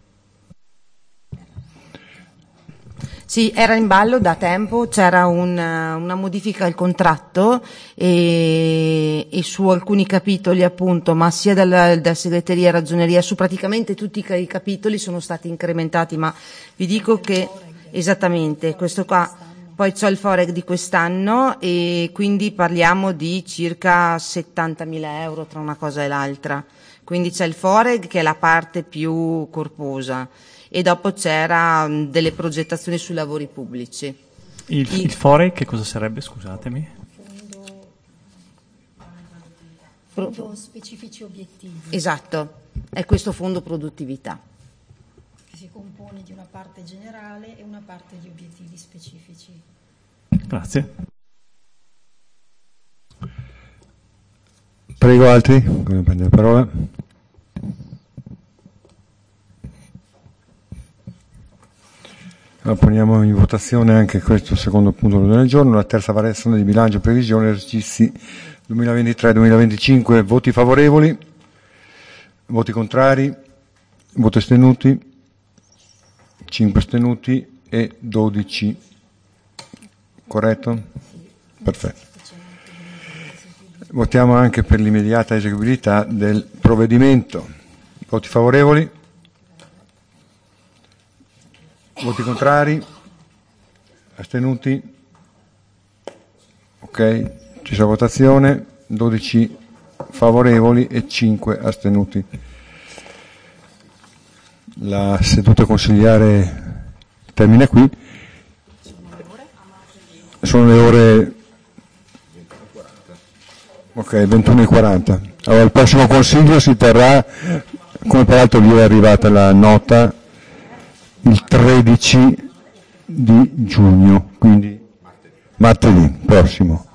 Sì, era in ballo da tempo, c'era un, una modifica al contratto e, e su alcuni capitoli appunto, ma sia dalla, dalla segreteria e ragioneria, su praticamente tutti i capitoli sono stati incrementati, ma vi dico che esattamente, questo qua, poi c'è il Foreg di quest'anno e quindi parliamo di circa settantamila euro tra una cosa e l'altra, quindi c'è il Foreg che è la parte più corposa e dopo c'era delle progettazioni sui lavori pubblici. Il, il Foreg che cosa sarebbe, scusatemi? Fondo specifici obiettivi. Esatto, è questo fondo produttività. Si compone di una parte generale e una parte di obiettivi specifici. Grazie. Prego altri, come prende la parola. Allora, poniamo in votazione anche questo secondo punto dell'ordine del giorno, la terza variazione di bilancio e previsione esercizi duemilaventitré duemilaventicinque, voti favorevoli, voti contrari, voti astenuti, cinque astenuti e dodici. Corretto? Perfetto. Votiamo anche per l'immediata eseguibilità del provvedimento. Voti favorevoli? Voti contrari? Astenuti? Ok, ci sarà votazione, dodici favorevoli e cinque astenuti. La seduta consigliare termina qui. Sono le ore ok, ventuno e quaranta. Allora il prossimo consiglio si terrà, come peraltro vi è arrivata la nota, il tredici di giugno, quindi martedì prossimo.